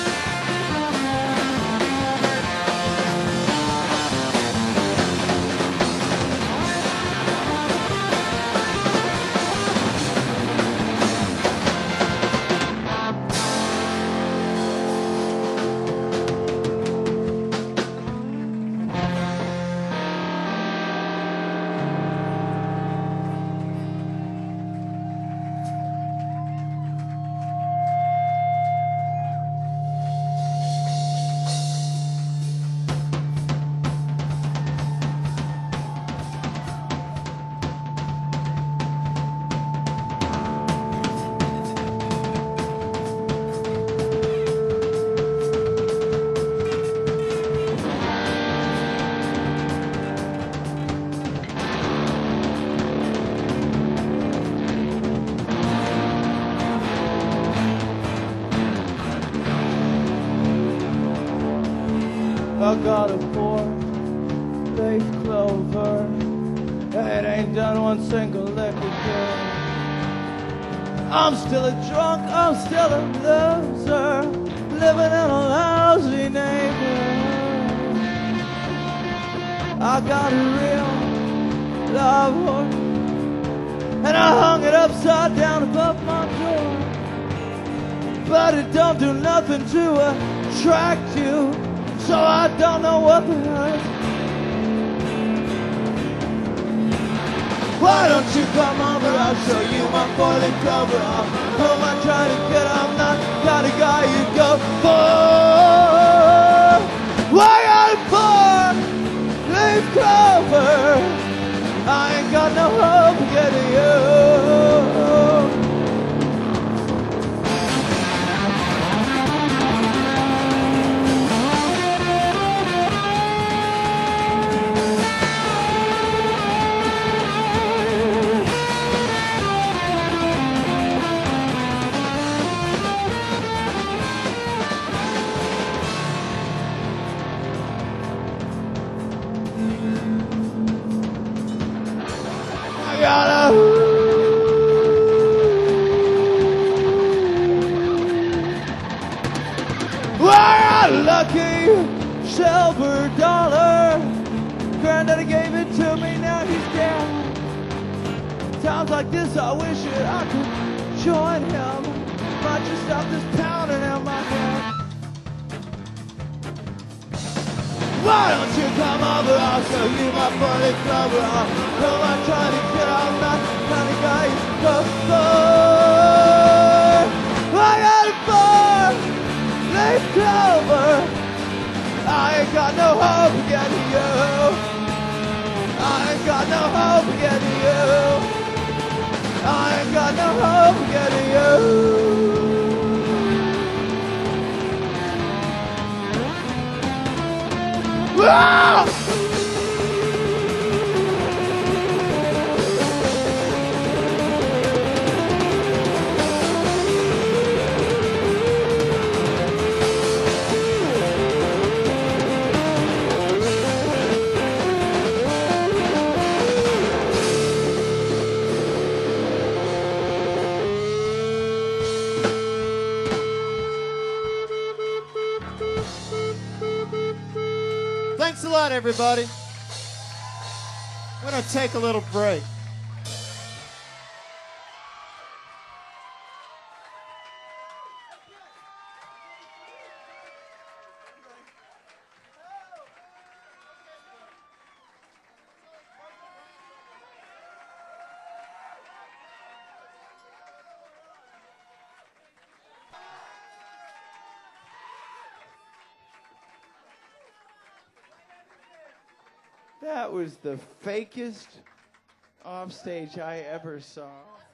I got a 4-leaf clover, and it ain't done one single lick of good. I'm still a drunk, I'm still a loser, living in a lousy neighborhood. I got a real live horse, and I hung it upside down above my door. But it don't do nothing to attract you, so I don't know what the hell it is. Why don't you come over, I'll show you my 4-leaf clover. Who am I trying to get? I'm not the kind of guy you go for. Why got a 4-leaf clover? I ain't got no hope of getting you. Why a lucky silver dollar? Granddaddy gave it to me, now he's dead. Times like this I wish that I could join him. Might just stop this pounding in my head. Why don't you come over, I'll show you my 4-leaf clover. Who am I trying to get? I'm not the kind of guy you go for. I got a 4-leaf clover. I ain't got no hope of getting you. I ain't got no hope of getting you. I ain't got no hope of getting you. Wow! everybody. We're going to take a little break. That was the fakest offstage I ever saw.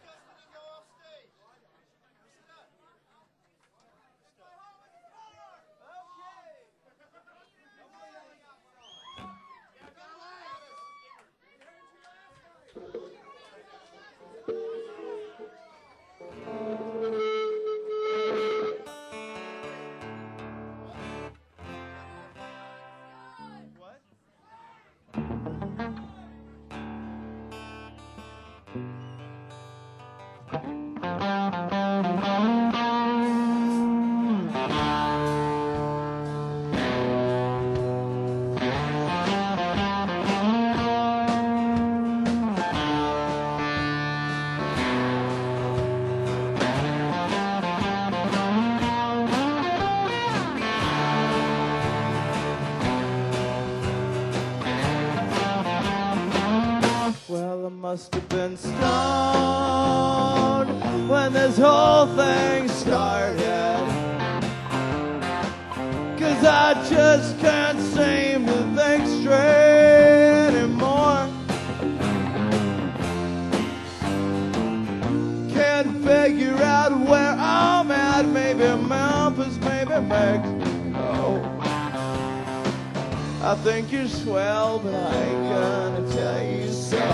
Must have been stoned when this whole thing started, 'cause I just can't seem to think straight anymore. Can't figure out where I'm at. Maybe Memphis, maybe Mexico. I think you're swell, but I ain't gonna tell you so.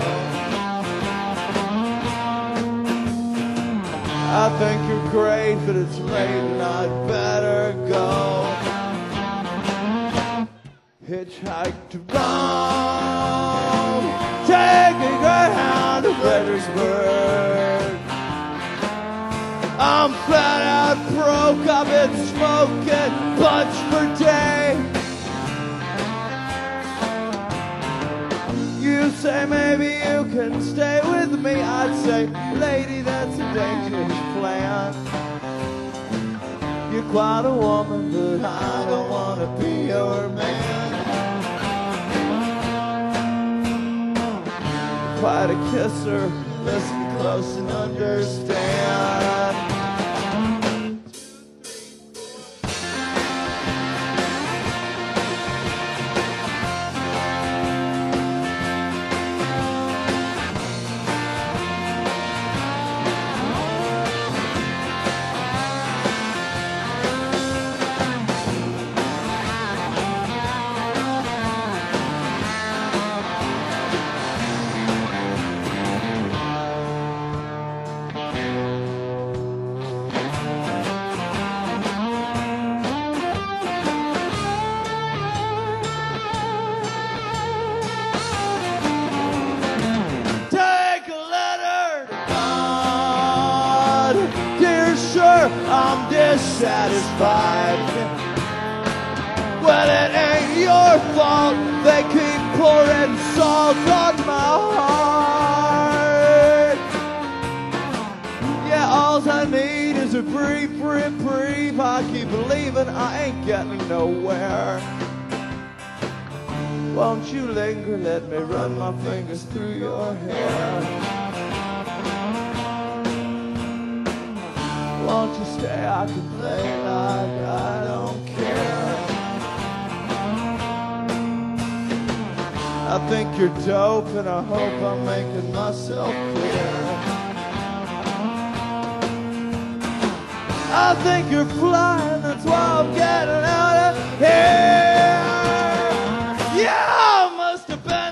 I think you're great, but it's late and I'd better go. Hitchhike to Rome, take a Greyhound to Fredericksburg. I'm flat out broke, I've been smoking bunch for days. You say maybe you can stay with me. I'd say, lady, that's a dangerous plan. You're quite a woman, but I don't want to be your man. Quite a kisser, listen close and understand. I'm dissatisfied. Well, it ain't your fault. They keep pouring salt on my heart. Yeah, all I need is a brief reprieve. I keep believing I ain't getting nowhere. Won't you linger? Let me run my fingers through your hair. Won't you stay? I can play like I don't care. I think you're dope and I hope I'm making myself clear. I think you're flying, that's why I'm getting out of here. Yeah, I must have been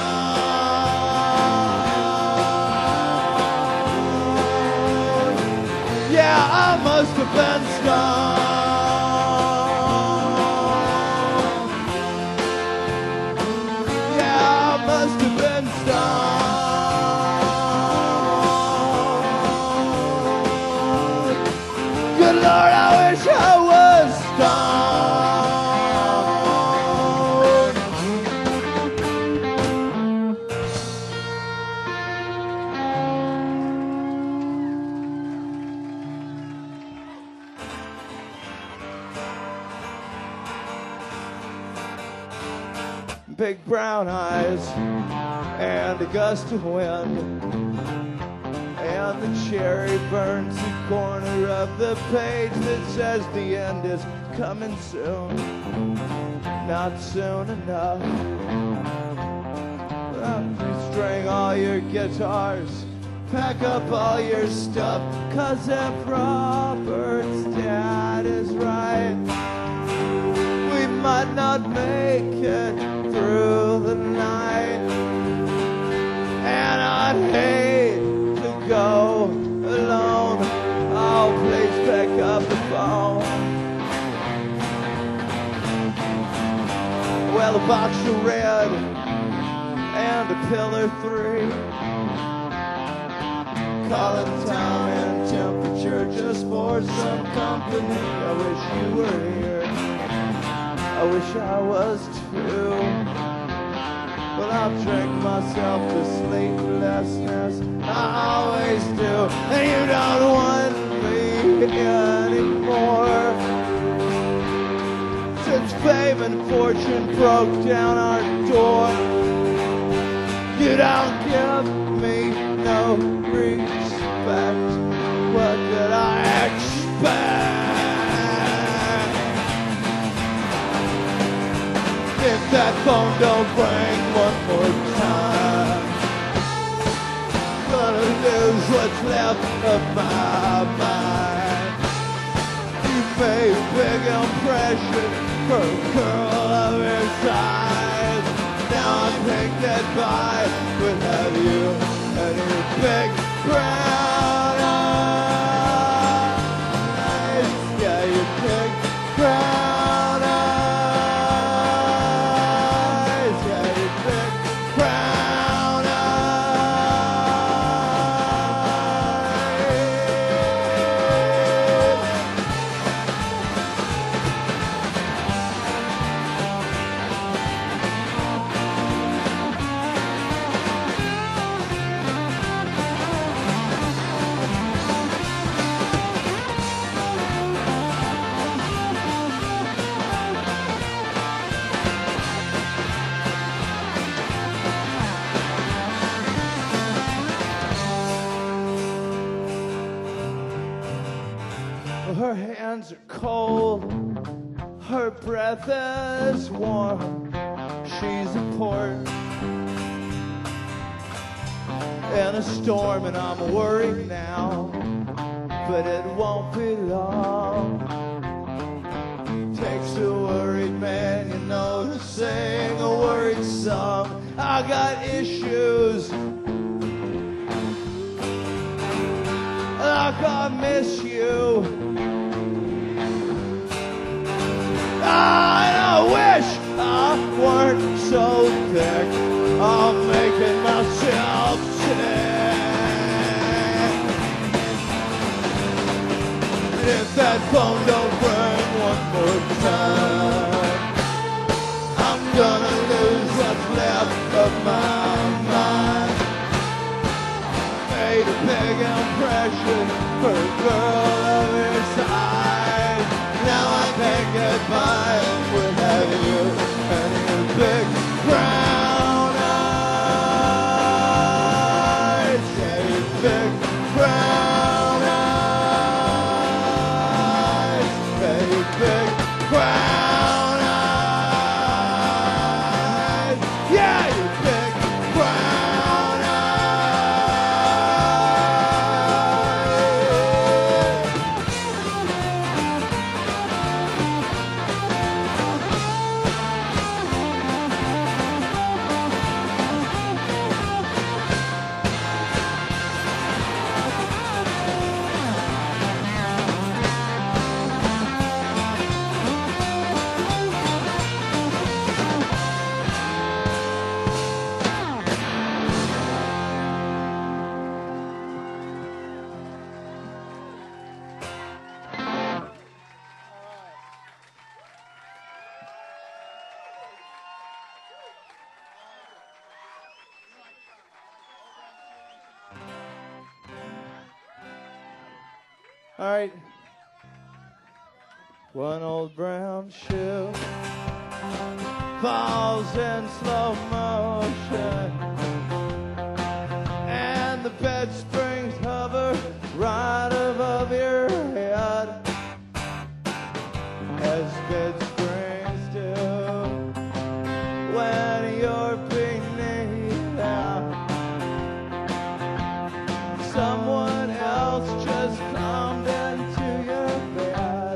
stoned. Yeah, I must have been stoned. Yeah, I must have been stoned. Good Lord, I wish I was stoned. big brown eyes, and a gust of wind. And the cherry burns the corner of the page that says the end is coming soon, not soon enough. You string all your guitars, pack up all your stuff, 'cause if Robert's dad is right, we might not make it through the night. And I'd hate to go alone. Oh, please pick up the phone. Well, a box of red and a pillar 3, calling town and temperature just for some company. I wish you were here, I wish I was too, but I'll drink myself to sleeplessness, I always do. And you don't want me anymore, since fame and fortune broke down our door. You don't give me no respect. What did I expect? If that phone don't ring one more time, gonna lose what's left of my mind. You made a big impression for a girl of your size. Now I'm pink goodbye without you and your big brown eyes. Yeah, your big brown eyes. Yeah, your big brown Her hands are cold, her breath is warm. She's a port in a storm, and I'm worried now, but it won't be long. Takes a worried man, you know, to sing a worried song. I got issues like I miss you. And I wish I weren't so thick. I'm making myself sick. If that phone don't ring one more time, I'm gonna lose what's left of my mind. Made a big impression for a girl of your size. Now I think goodbye without you and your big brown eyes. Yeah, your big brown eyes. Yeah, your big brown eyes. Yeah, your big brown All right. One old brown shoe falls in slow motion, and the bed springs hover right above your head, as bed springs do when you're beneath them. Someone else just climbed into your bed.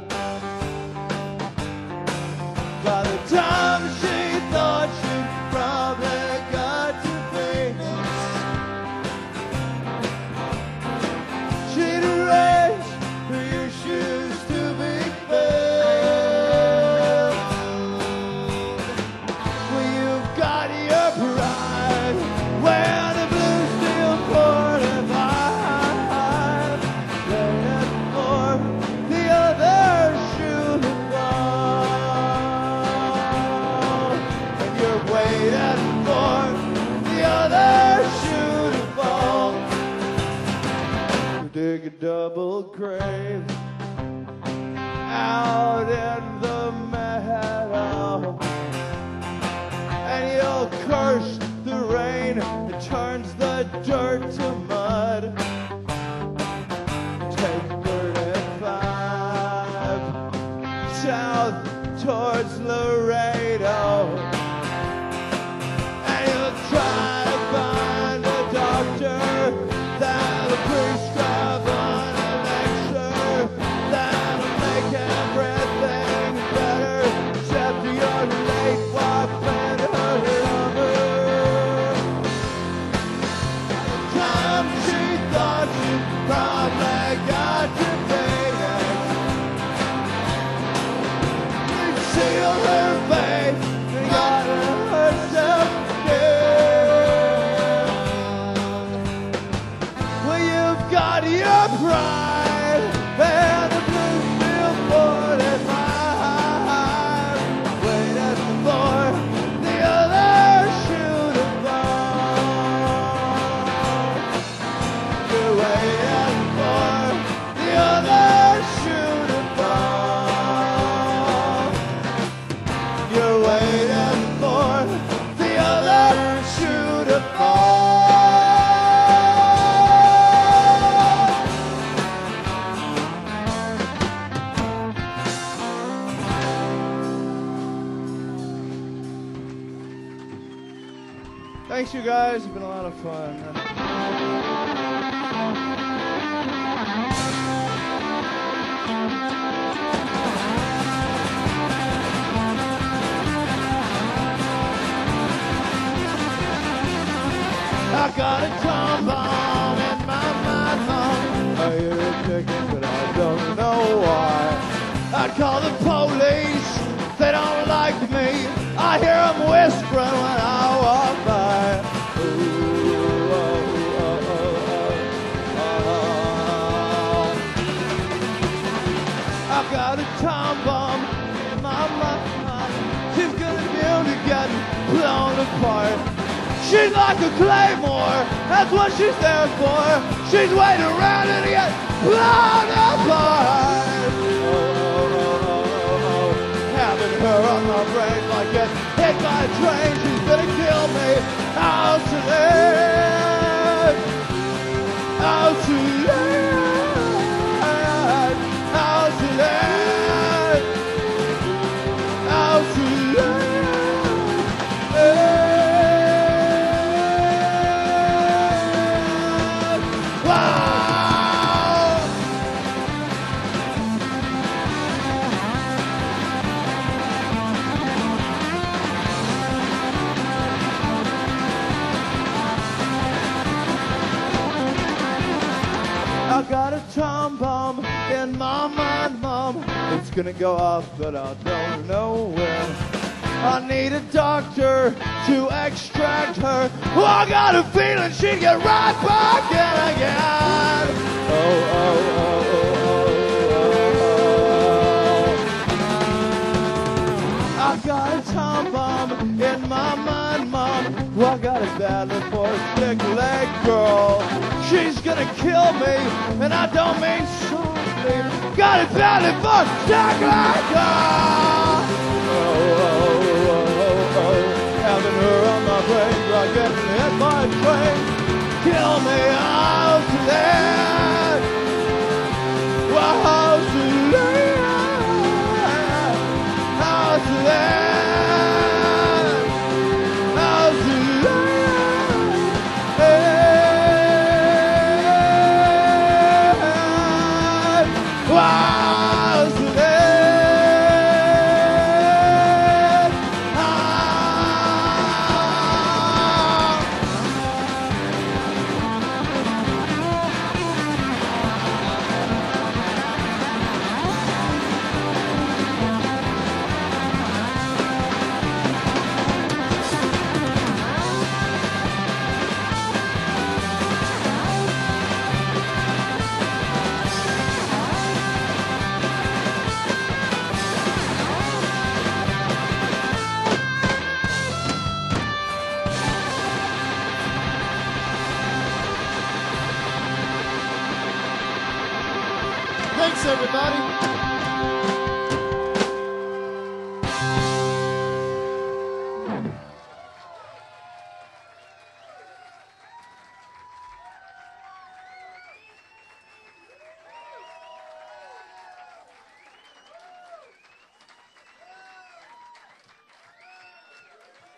By the time she thought she probably got to Venus, she'd arranged for your shoes to be filled. Well, you've got your pride where the blue steel 45 waiting for the other shoe to fall. And you're waiting for the other shoe to fall. You dig a double grave out in the meadow, and you'll curse the rain that turns the dirt to mud. Take 35 south towards Laredo, and you'll try to find a doctor that'll prescribe an elixir that'll make everything better, except your late wife and her lover. Time she thought she probably got to Vegas, you sealed her fate and got herself dead. Well, you've got your pride and the blue steel 45 waiting for the other shoe to fall. You're waiting for the other shoe to fall. You're waiting for the other shoe to fall. Thanks, you guys. It's been a lot of fun. I got a time bomb in my mind, Mom. I hear it ticking, but I don't know why. I'd call the police, they don't like me. I hear them whispering when I walk by. Ooh, oh, oh, oh, oh. I got a time bomb in my mind. She's gonna be getting blown apart. She's like a claymore, that's what she's there for. She's waiting around to get blown apart. Oh, oh, oh, oh, oh. Having her on my brain like get hit by a train. She's gonna kill me. How to live? How to live? How to live? How to live? I got a time bomb in my mind, Mom. It's gonna go off, but I don't know when. I need a doctor to extract her. Oh, I got a feeling she'd get right back in again. Oh, oh, oh, oh, oh. I got a time bomb in my mind, Mom. Well, I got a battle for a thick leg girl. She's gonna kill me, and I don't mean softly. Got it battle for a thick leg girl. Oh, oh, oh, oh, oh. brains are getting in my brain. Kill me out to that. Wow, to that. How to that. How to that. Wow, to that. Thanks, everybody.